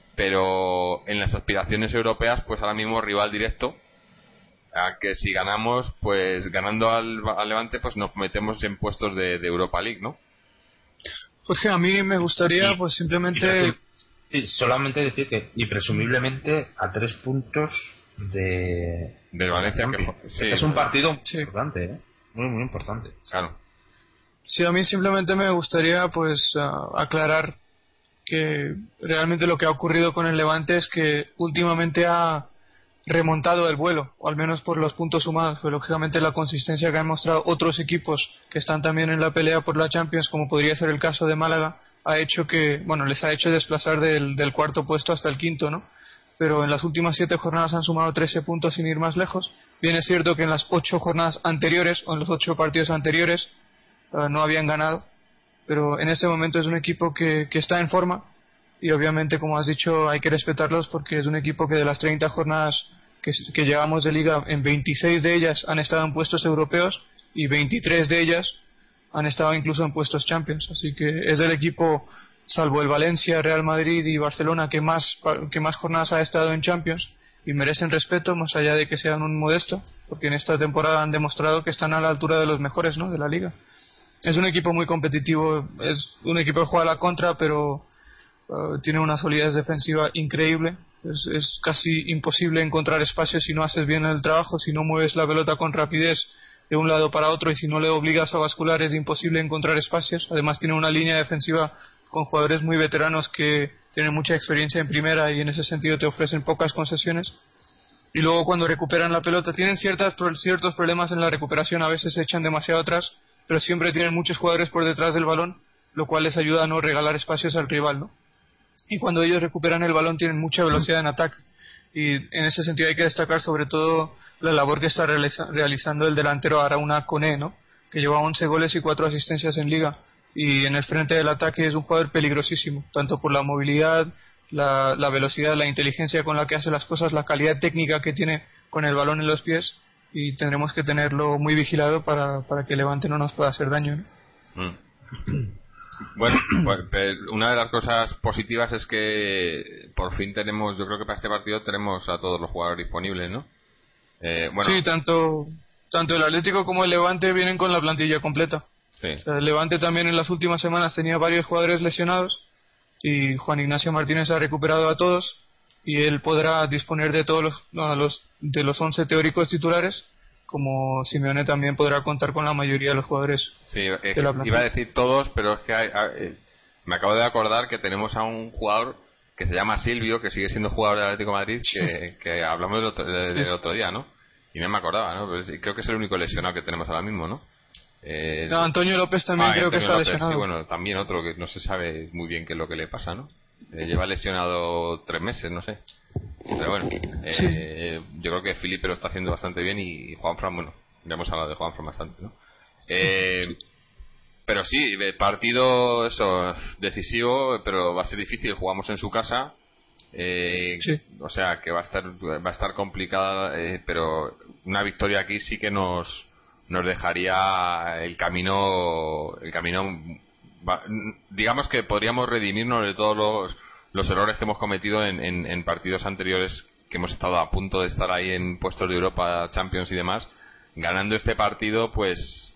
pero en las aspiraciones europeas, pues ahora mismo rival directo, a que si ganamos, pues ganando al Levante, pues nos metemos en puestos de Europa League, ¿no? Jorge, a mí me gustaría pues simplemente solamente decir que y presumiblemente a 3 puntos del Valencia, es un partido importante, ¿eh? Muy importante. Claro. Sí, a mí simplemente me gustaría pues aclarar que realmente lo que ha ocurrido con el Levante es que últimamente ha remontado el vuelo, o al menos por los puntos sumados, pero lógicamente la consistencia que han mostrado otros equipos que están también en la pelea por la Champions, como podría ser el caso de Málaga, les ha hecho desplazar del 4º puesto hasta el 5º, ¿no? Pero en las últimas 7 jornadas han sumado 13 puntos sin ir más lejos. Bien es cierto que en las 8 jornadas anteriores, o en los 8 partidos anteriores, no habían ganado, pero en este momento es un equipo que está en forma, y obviamente, como has dicho, hay que respetarlos porque es un equipo que de las 30 jornadas que llevamos de liga, en 26 de ellas han estado en puestos europeos y 23 de ellas han estado incluso en puestos Champions, así que es el equipo, salvo el Valencia, Real Madrid y Barcelona, que más jornadas ha estado en Champions y merecen respeto, más allá de que sean un modesto, porque en esta temporada han demostrado que están a la altura de los mejores, ¿no?, de la liga. Es un equipo muy competitivo, es un equipo que juega a la contra, pero tiene una solidez defensiva increíble. Es casi imposible encontrar espacios si no haces bien el trabajo, si no mueves la pelota con rapidez de un lado para otro y si no le obligas a bascular es imposible encontrar espacios. Además tiene una línea defensiva con jugadores muy veteranos que tienen mucha experiencia en primera y en ese sentido te ofrecen pocas concesiones. Y luego cuando recuperan la pelota tienen ciertos problemas en la recuperación, a veces se echan demasiado atrás, pero siempre tienen muchos jugadores por detrás del balón, lo cual les ayuda a no regalar espacios al rival, ¿no? Y cuando ellos recuperan el balón tienen mucha velocidad en ataque, y en ese sentido hay que destacar sobre todo la labor que está realizando el delantero Araúna Koné, ¿no?, que lleva 11 goles y 4 asistencias en liga, y en el frente del ataque es un jugador peligrosísimo, tanto por la movilidad, la velocidad, la inteligencia con la que hace las cosas, la calidad técnica que tiene con el balón en los pies, y tendremos que tenerlo muy vigilado para que Levante no nos pueda hacer daño, ¿no? Bueno, pues, una de las cosas positivas es que por fin tenemos, yo creo que para este partido tenemos a todos los jugadores disponibles, ¿no? Sí, tanto el Atlético como el Levante vienen con la plantilla completa. Sí. O sea, el Levante también en las últimas semanas tenía varios jugadores lesionados y Juan Ignacio Martínez ha recuperado a todos y él podrá disponer de todos los 11 teóricos titulares, como Simeone también podrá contar con la mayoría de los jugadores. Sí, de la plantilla. Iba a decir todos, pero es que me acabo de acordar que tenemos a un jugador que se llama Silvio, que sigue siendo jugador del Atlético de Madrid, que hablamos del otro día, ¿no? Y no me acordaba, ¿no? Pues creo que es el único lesionado que tenemos ahora mismo, ¿no? No, Antonio López también creo Antonio que está López, lesionado. Sí, bueno, también otro que no se sabe muy bien qué es lo que le pasa, ¿no? Lleva lesionado 3 meses, no sé. Pero bueno, yo creo que Felipe lo está haciendo bastante bien y Juanfran, bueno, ya hemos hablado de Juanfran bastante, ¿no? Pero sí, partido eso decisivo, pero va a ser difícil. Jugamos en su casa, o sea que va a estar complicada, pero una victoria aquí sí que nos dejaría el camino digamos que podríamos redimirnos de todos los errores que hemos cometido en partidos anteriores, que hemos estado a punto de estar ahí en puestos de Europa, Champions y demás. Ganando este partido, pues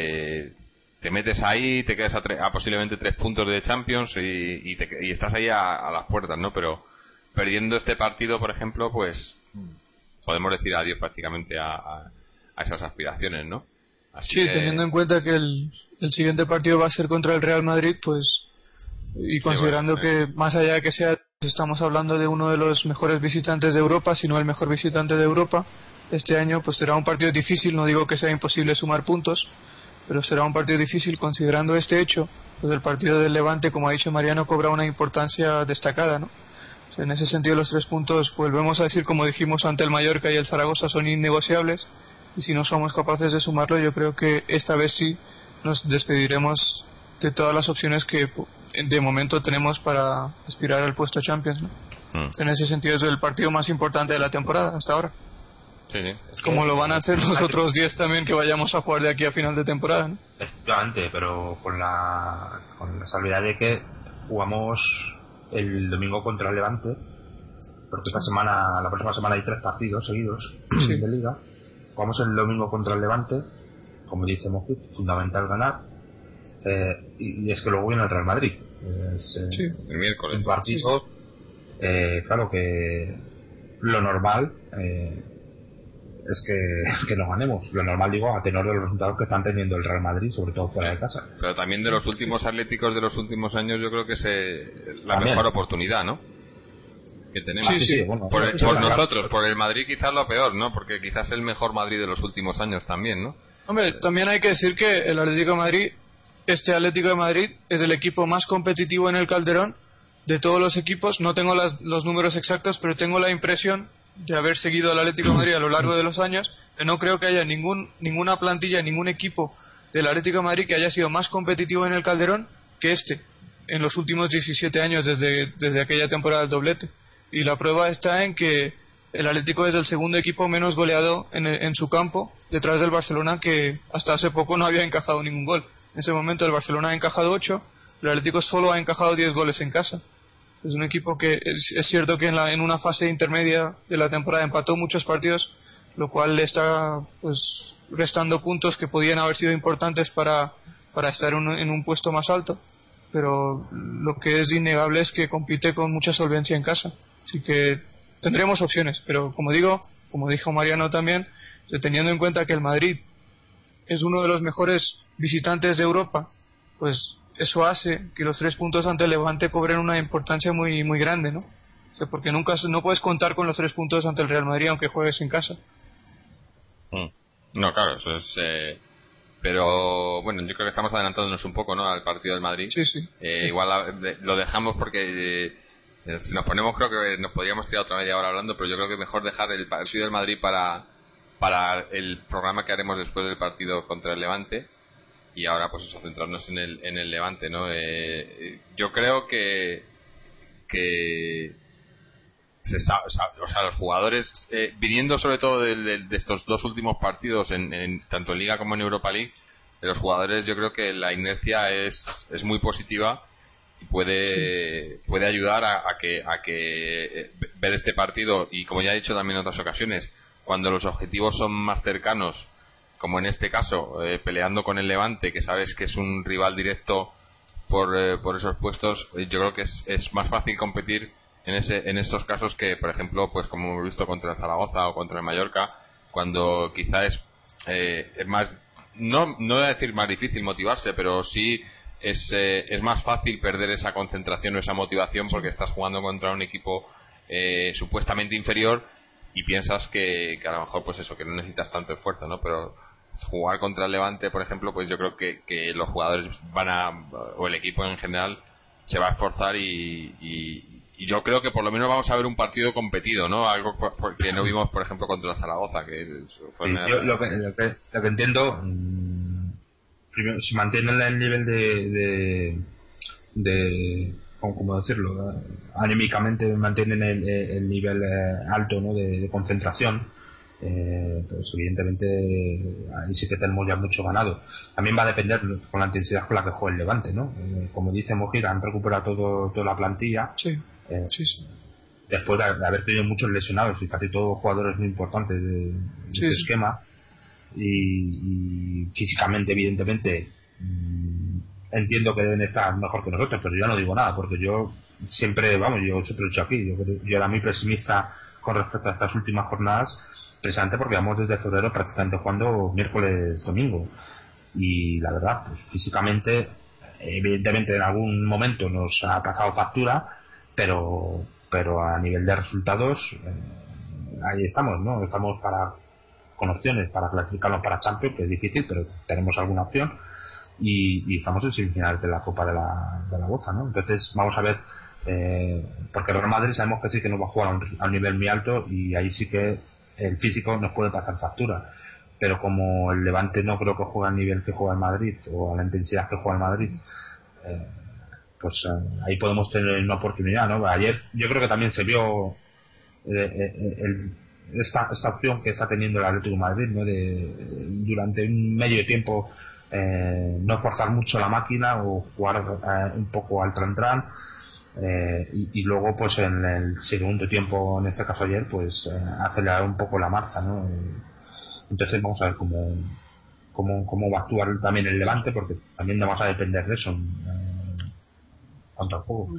te metes ahí, te quedas a posiblemente 3 puntos de Champions y estás ahí a las puertas, ¿no? Pero perdiendo este partido, por ejemplo, pues podemos decir adiós prácticamente a esas aspiraciones, ¿no? Así que... teniendo en cuenta que el siguiente partido va a ser contra el Real Madrid, pues, y considerando que más allá de que estamos hablando de uno de los mejores visitantes de Europa, si no el mejor visitante de Europa este año, pues será un partido difícil. No digo que sea imposible sumar puntos, pero será un partido difícil. Considerando este hecho, pues el partido del Levante, como ha dicho Mariano, cobra una importancia destacada, ¿no? O sea, en ese sentido, los 3 puntos, volvemos a decir, como dijimos ante el Mallorca y el Zaragoza, son innegociables, y si no somos capaces de sumarlo, yo creo que esta vez sí nos despediremos de todas las opciones que de momento tenemos para aspirar al puesto Champions, ¿no? En ese sentido es el partido más importante de la temporada hasta ahora. Sí. Como lo van a hacer los otros 10 también que vayamos a jugar de aquí a final de temporada, ¿no? Efectivamente, pero con la salvedad de que jugamos el domingo contra el Levante, porque la próxima semana hay 3 partidos seguidos de Liga. Jugamos el domingo contra el Levante, como dice Mojit, fundamental ganar, y es que luego viene el Real Madrid. El miércoles. Un partido, claro que lo normal es que nos ganemos. Lo normal, digo, a tenor de los resultados que están teniendo el Real Madrid, sobre todo fuera de casa. Pero también de los últimos Atléticos de los últimos años, yo creo que es la mejor oportunidad, ¿no? Que tenemos. Bueno, por nosotros, por el Madrid quizás lo peor, ¿no? Porque quizás es el mejor Madrid de los últimos años también, ¿no? Hombre, también hay que decir que el Atlético de Madrid, este Atlético de Madrid, es el equipo más competitivo en el Calderón de todos los equipos. No tengo los números exactos, pero tengo la impresión de haber seguido al Atlético de Madrid a lo largo de los años, que no creo que haya ninguna plantilla, ningún equipo del Atlético de Madrid que haya sido más competitivo en el Calderón que este, en los últimos 17 años, desde aquella temporada del doblete. Y la prueba está en que el Atlético es el segundo equipo menos goleado en su campo, detrás del Barcelona, que hasta hace poco no había encajado ningún gol. En ese momento el Barcelona ha encajado 8, el Atlético solo ha encajado 10 goles en casa. Es un equipo que es cierto que en una fase intermedia de la temporada empató muchos partidos, lo cual le está pues restando puntos que podían haber sido importantes para estar en un puesto más alto, pero lo que es innegable es que compite con mucha solvencia en casa. Así que tendremos opciones, pero como dijo Mariano también, teniendo en cuenta que el Madrid es uno de los mejores visitantes de Europa, pues eso hace que los 3 puntos ante el Levante cobren una importancia muy muy grande, ¿no? O sea, porque no puedes contar con los 3 puntos ante el Real Madrid aunque juegues en casa. No, claro, eso es... Pero bueno, yo creo que estamos adelantándonos un poco, ¿no?, al partido del Madrid. Sí. Igual lo dejamos porque si nos ponemos, creo que nos podríamos tirar otra media hora hablando, pero yo creo que mejor dejar el partido del Madrid para el programa que haremos después del partido contra el Levante. Y ahora pues eso, centrarnos en el Levante, ¿no? Yo creo que o sea, los jugadores, viniendo sobre todo de estos 2 últimos partidos tanto en Liga como en Europa League, de los jugadores, yo creo que la inercia es muy positiva y puede ayudar a que ver este partido, y como ya he dicho también en otras ocasiones, cuando los objetivos son más cercanos, como en este caso, peleando con el Levante, que sabes que es un rival directo por esos puestos, yo creo que es más fácil competir en estos casos que, por ejemplo, pues como hemos visto contra el Zaragoza o contra el Mallorca, cuando quizá es más, no voy a decir más difícil motivarse, pero sí es más fácil perder esa concentración o esa motivación porque estás jugando contra un equipo supuestamente inferior y piensas que a lo mejor pues eso, que no necesitas tanto esfuerzo, ¿no? Pero jugar contra el Levante, por ejemplo, pues yo creo que los jugadores o el equipo en general se va a esforzar y yo creo que por lo menos vamos a ver un partido competido, ¿no? Algo que no vimos, por ejemplo, contra Zaragoza, que fue sí, yo lo que entiendo, primero, si mantienen el nivel de ¿cómo decirlo? Anímicamente mantienen el nivel alto, ¿no? de concentración, pues evidentemente ahí sí que tenemos ya mucho ganado. También va a depender con la intensidad con la que juegue el Levante, ¿no? Como dice Mojira, han recuperado toda la plantilla. Sí. Después de haber tenido muchos lesionados y casi todos jugadores muy importantes de esquema y físicamente evidentemente entiendo que deben estar mejor que nosotros, pero yo no digo nada porque yo siempre lo he dicho aquí, yo era muy pesimista con respecto a estas últimas jornadas, precisamente porque vamos desde febrero prácticamente jugando miércoles domingo y la verdad pues físicamente evidentemente en algún momento nos ha pasado factura, pero a nivel de resultados ahí estamos, ¿no? Estamos con opciones para clasificarnos para Champions, que es difícil, pero tenemos alguna opción y estamos en semifinales de la Copa de la Boza, ¿no? Entonces vamos a ver, porque el Real Madrid sabemos que sí que nos va a jugar a un nivel muy alto y ahí sí que el físico nos puede pasar factura, pero como el Levante no creo que juegue al nivel que juega el Madrid o a la intensidad que juega el Madrid, pues ahí podemos tener una oportunidad, ¿no? Ayer yo creo que también se vio esta opción que está teniendo el Atlético de Madrid, ¿no? Durante un medio tiempo no forzar mucho la máquina o jugar un poco al tran y luego pues en el segundo tiempo, en este caso ayer, pues acelerar un poco la marcha, ¿no? Entonces vamos a ver cómo va a actuar también el Levante, porque también no vamos a depender de eso cuanto al juego.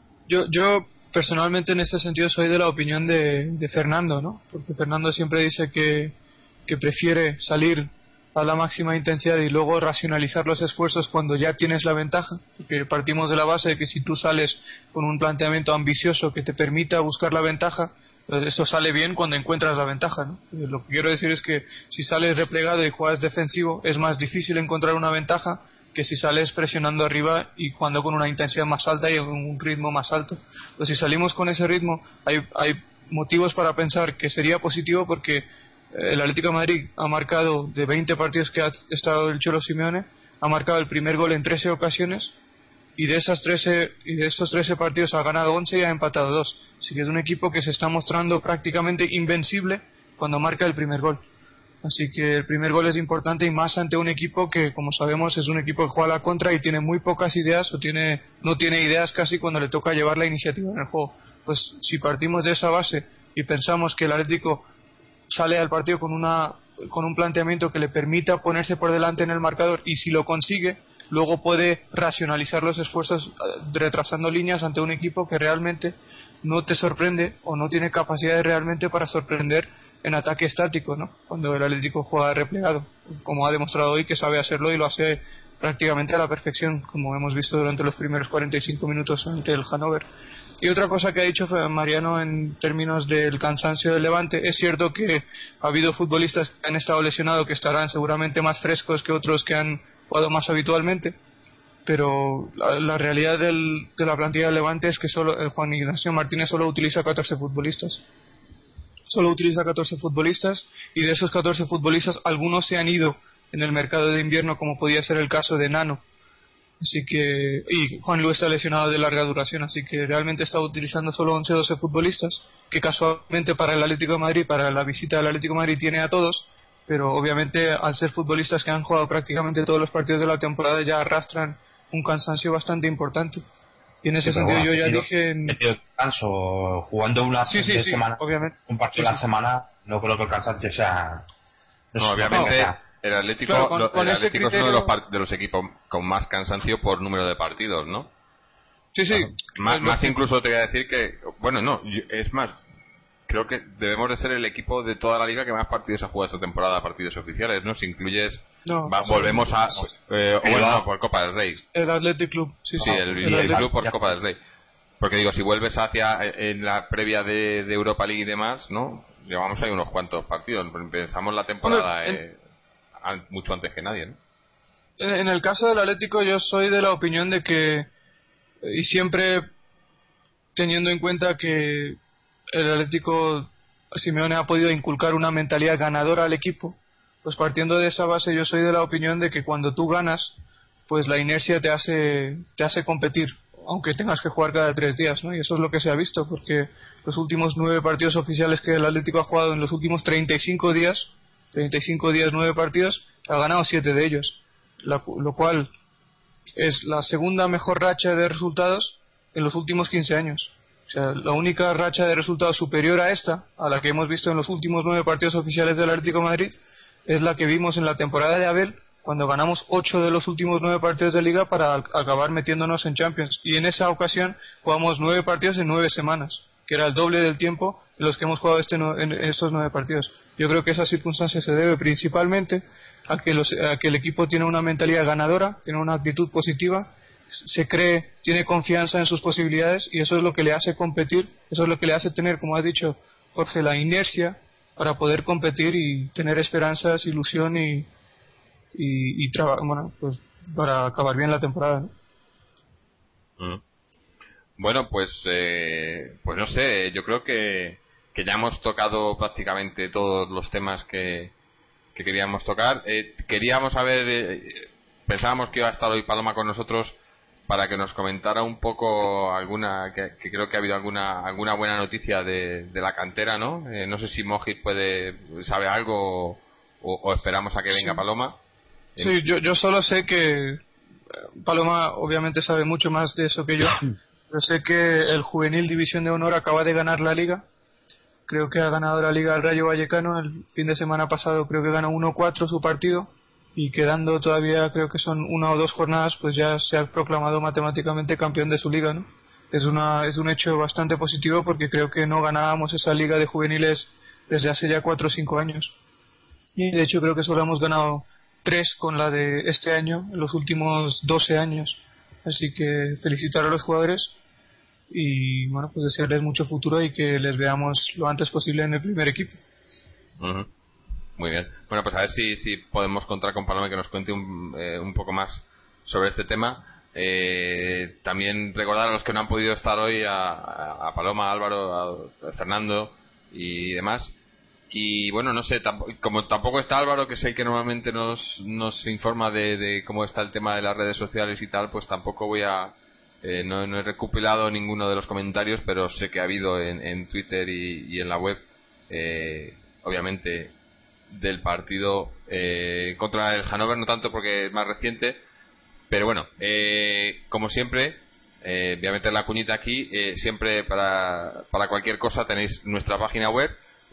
Yo personalmente en este sentido soy de la opinión de Fernando, ¿no? Porque Fernando siempre dice que prefiere salir a la máxima intensidad y luego racionalizar los esfuerzos cuando ya tienes la ventaja, porque partimos de la base de que si tú sales con un planteamiento ambicioso que te permita buscar la ventaja, pues eso sale bien cuando encuentras la ventaja, ¿no? Lo que quiero decir es que si sales replegado y juegas defensivo es más difícil encontrar una ventaja que si sales presionando arriba y jugando con una intensidad más alta y un ritmo más alto. Pues si salimos con ese ritmo hay motivos para pensar que sería positivo, porque el Atlético de Madrid ha marcado, de 20 partidos que ha estado el Cholo Simeone, ha marcado el primer gol en 13 ocasiones y de estos 13 partidos ha ganado 11 y ha empatado 2. Así que es un equipo que se está mostrando prácticamente invencible cuando marca el primer gol. Así que el primer gol es importante, y más ante un equipo que, como sabemos, es un equipo que juega a la contra y tiene muy pocas ideas o no tiene ideas casi cuando le toca llevar la iniciativa en el juego. Pues si partimos de esa base y pensamos que el Atlético sale al partido con un planteamiento que le permita ponerse por delante en el marcador, y si lo consigue, luego puede racionalizar los esfuerzos retrasando líneas ante un equipo que realmente no te sorprende o no tiene capacidades realmente para sorprender en ataque estático, ¿no? Cuando el Atlético juega replegado, como ha demostrado hoy que sabe hacerlo y lo hace prácticamente a la perfección, como hemos visto durante los primeros 45 minutos ante el Hannover. Y otra cosa que ha dicho Mariano en términos del cansancio del Levante, es cierto que ha habido futbolistas que han estado lesionados que estarán seguramente más frescos que otros que han jugado más habitualmente, pero la realidad de la plantilla del Levante es que Juan Ignacio Martínez solo utiliza 14 futbolistas. Solo utiliza 14 futbolistas, y de esos 14 futbolistas algunos se han ido en el mercado de invierno, como podía ser el caso de Nano. Así que, y Juan Luis está lesionado de larga duración, así que realmente está utilizando solo 11-12 futbolistas, que casualmente para el Atlético de Madrid, para la visita del Atlético de Madrid, tiene a todos, pero obviamente al ser futbolistas que han jugado prácticamente todos los partidos de la temporada ya arrastran un cansancio bastante importante. Y en ese sentido yo ya dije... Descanso, jugando una semana, obviamente. Un partido a la semana, no creo que el cansancio sea... No, obviamente el Atlético, claro, con el ese Atlético criterio... es uno de los equipos con más cansancio por número de partidos, ¿no? Sí. Más incluso te voy a decir que... Bueno, no, es más... creo que debemos de ser el equipo de toda la liga que más partidos ha jugado esta temporada, partidos oficiales, ¿no? Si incluyes... No, volvemos a... bueno, por Copa del Rey. El Athletic Club, sí. El club por Copa del Rey. Porque digo, si vuelves hacia en la previa de Europa League y demás, ¿no? Llevamos ahí unos cuantos partidos. Empezamos la temporada mucho antes que nadie, ¿no? En el caso del Atlético, yo soy de la opinión de que, y siempre teniendo en cuenta que el Atlético, Simeone ha podido inculcar una mentalidad ganadora al equipo, pues partiendo de esa base yo soy de la opinión de que cuando tú ganas, pues la inercia te hace competir, aunque tengas que jugar cada 3 días, ¿no? Y eso es lo que se ha visto, porque los últimos 9 partidos oficiales que el Atlético ha jugado en los últimos 35 días, 9 partidos, ha ganado 7 de ellos, lo cual es la segunda mejor racha de resultados en los últimos 15 años. O sea, la única racha de resultados superior a esta, a la que hemos visto en los últimos 9 partidos oficiales del Atlético de Madrid, es la que vimos en la temporada de Abel, cuando ganamos 8 de los últimos 9 partidos de Liga para acabar metiéndonos en Champions. Y en esa ocasión jugamos 9 partidos en 9 semanas, que era el doble del tiempo en los que hemos jugado en estos 9 partidos. Yo creo que esa circunstancia se debe principalmente a que el equipo tiene una mentalidad ganadora, tiene una actitud positiva, tiene confianza en sus posibilidades, y eso es lo que le hace competir, eso es lo que le hace tener, como has dicho, Jorge, la inercia para poder competir y tener esperanzas, ilusión y bueno, pues para acabar bien la temporada, ¿no? Bueno, pues no sé, yo creo que ya hemos tocado prácticamente todos los temas que queríamos tocar. Queríamos saber, pensábamos que iba a estar hoy Paloma con nosotros para que nos comentara un poco que creo que ha habido alguna buena noticia de la cantera, ¿no? No sé si Mojit sabe algo o esperamos a que venga Paloma. Sí, yo solo sé que Paloma obviamente sabe mucho más de eso que yo. Yo sé que el Juvenil División de Honor acaba de ganar la Liga. Creo que ha ganado la Liga el Rayo Vallecano. El fin de semana pasado creo que ganó 1-4 su partido. Y quedando todavía, creo que son 1 o 2 jornadas, pues ya se ha proclamado matemáticamente campeón de su liga, ¿no? Es un hecho bastante positivo, porque creo que no ganábamos esa liga de juveniles desde hace ya 4 o 5 años. Y de hecho creo que solo hemos ganado 3 con la de este año, en los últimos 12 años. Así que felicitar a los jugadores y bueno, pues desearles mucho futuro y que les veamos lo antes posible en el primer equipo. Uh-huh. Muy bien. Bueno, pues a ver si podemos contar con Paloma, que nos cuente un poco más sobre este tema. También recordar a los que no han podido estar hoy, a Paloma, a Álvaro, a Fernando y demás. Y bueno, no sé, como tampoco está Álvaro, que es el que normalmente nos informa de cómo está el tema de las redes sociales y tal, pues tampoco no he recopilado ninguno de los comentarios, pero sé que ha habido en Twitter y en la web, obviamente, del partido contra el Hannover, no tanto porque es más reciente, pero bueno, como siempre, voy a meter la cuñita aquí, siempre para cualquier cosa tenéis nuestra página web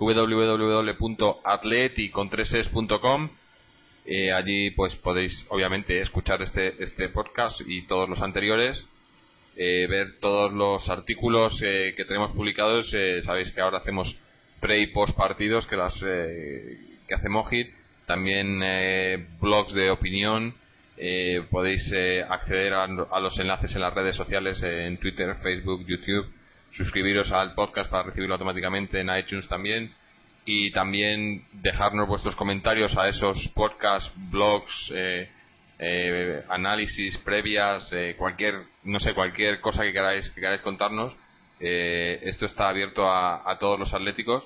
www.atleticontreses.com. Allí pues podéis obviamente escuchar este podcast y todos los anteriores, ver todos los artículos que tenemos publicados. Sabéis que ahora hacemos pre y post partidos que hace Mojit, también blogs de opinión. Podéis acceder a los enlaces en las redes sociales, en Twitter, Facebook, YouTube. Suscribiros al podcast para recibirlo automáticamente en iTunes también, y también dejarnos vuestros comentarios a esos podcasts, blogs, análisis previas, cualquier cosa que queráis contarnos. Esto está abierto a todos los atléticos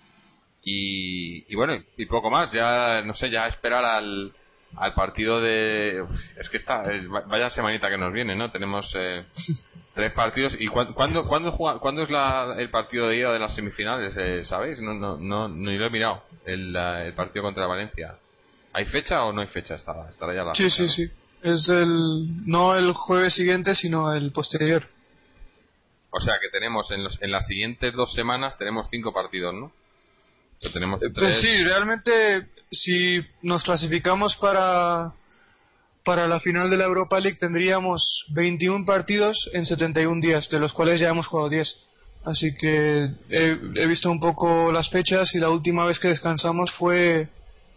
y bueno, y poco más. Ya no sé, ya esperar al partido es que vaya semanita que nos viene, ¿no? Tenemos 3 partidos. ¿Y cuándo es el partido de ida de las semifinales? ¿Sabéis? No lo he mirado. El partido contra Valencia. ¿Hay fecha o no hay fecha? Estará ya la fecha, sí, sí. Es no el jueves siguiente, sino el posterior. O sea que tenemos en las siguientes 2 semanas tenemos 5 partidos, ¿no? Pero tenemos 3. Pues sí, realmente si nos clasificamos para la final de la Europa League tendríamos 21 partidos en 71 días, de los cuales ya hemos jugado 10. Así que he visto un poco las fechas y la última vez que descansamos fue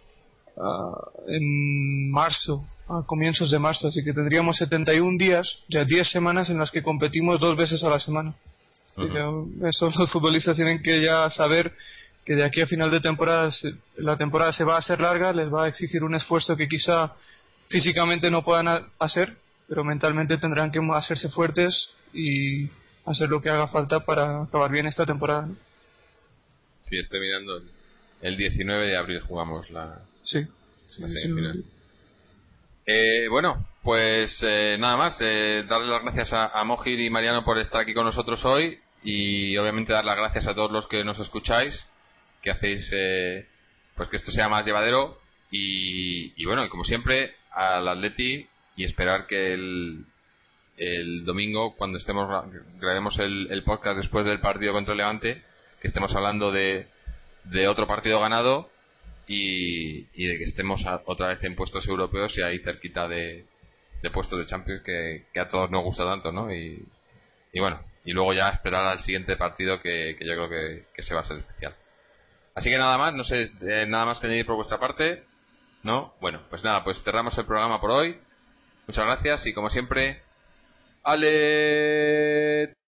en marzo, a comienzos de marzo, así que tendríamos 71 días, ya 10 semanas en las que competimos 2 veces a la semana. Eso los futbolistas tienen que ya saber que de aquí a final de temporada la temporada se va a hacer larga, les va a exigir un esfuerzo que quizá físicamente no puedan hacer, pero mentalmente tendrán que hacerse fuertes y hacer lo que haga falta para acabar bien esta temporada, ¿no? Sí, estoy mirando el 19 de abril jugamos la semifinal. Bueno, pues nada más, darle las gracias a Mojir y Mariano por estar aquí con nosotros hoy, y obviamente dar las gracias a todos los que nos escucháis, que hacéis pues que esto sea más llevadero, y bueno, y como siempre al Atleti, y esperar que el domingo, cuando grabemos el podcast después del partido contra el Levante, que estemos hablando de otro partido ganado y de que estemos otra vez en puestos europeos y ahí cerquita de puestos de Champions, que a todos nos gusta tanto, ¿no? Y bueno, y luego ya esperar al siguiente partido, que yo creo que se va a ser especial. Así que nada más, no sé, nada más que añadir por vuestra parte, ¿no? Bueno, pues nada, pues cerramos el programa por hoy. Muchas gracias y como siempre, ¡Ale!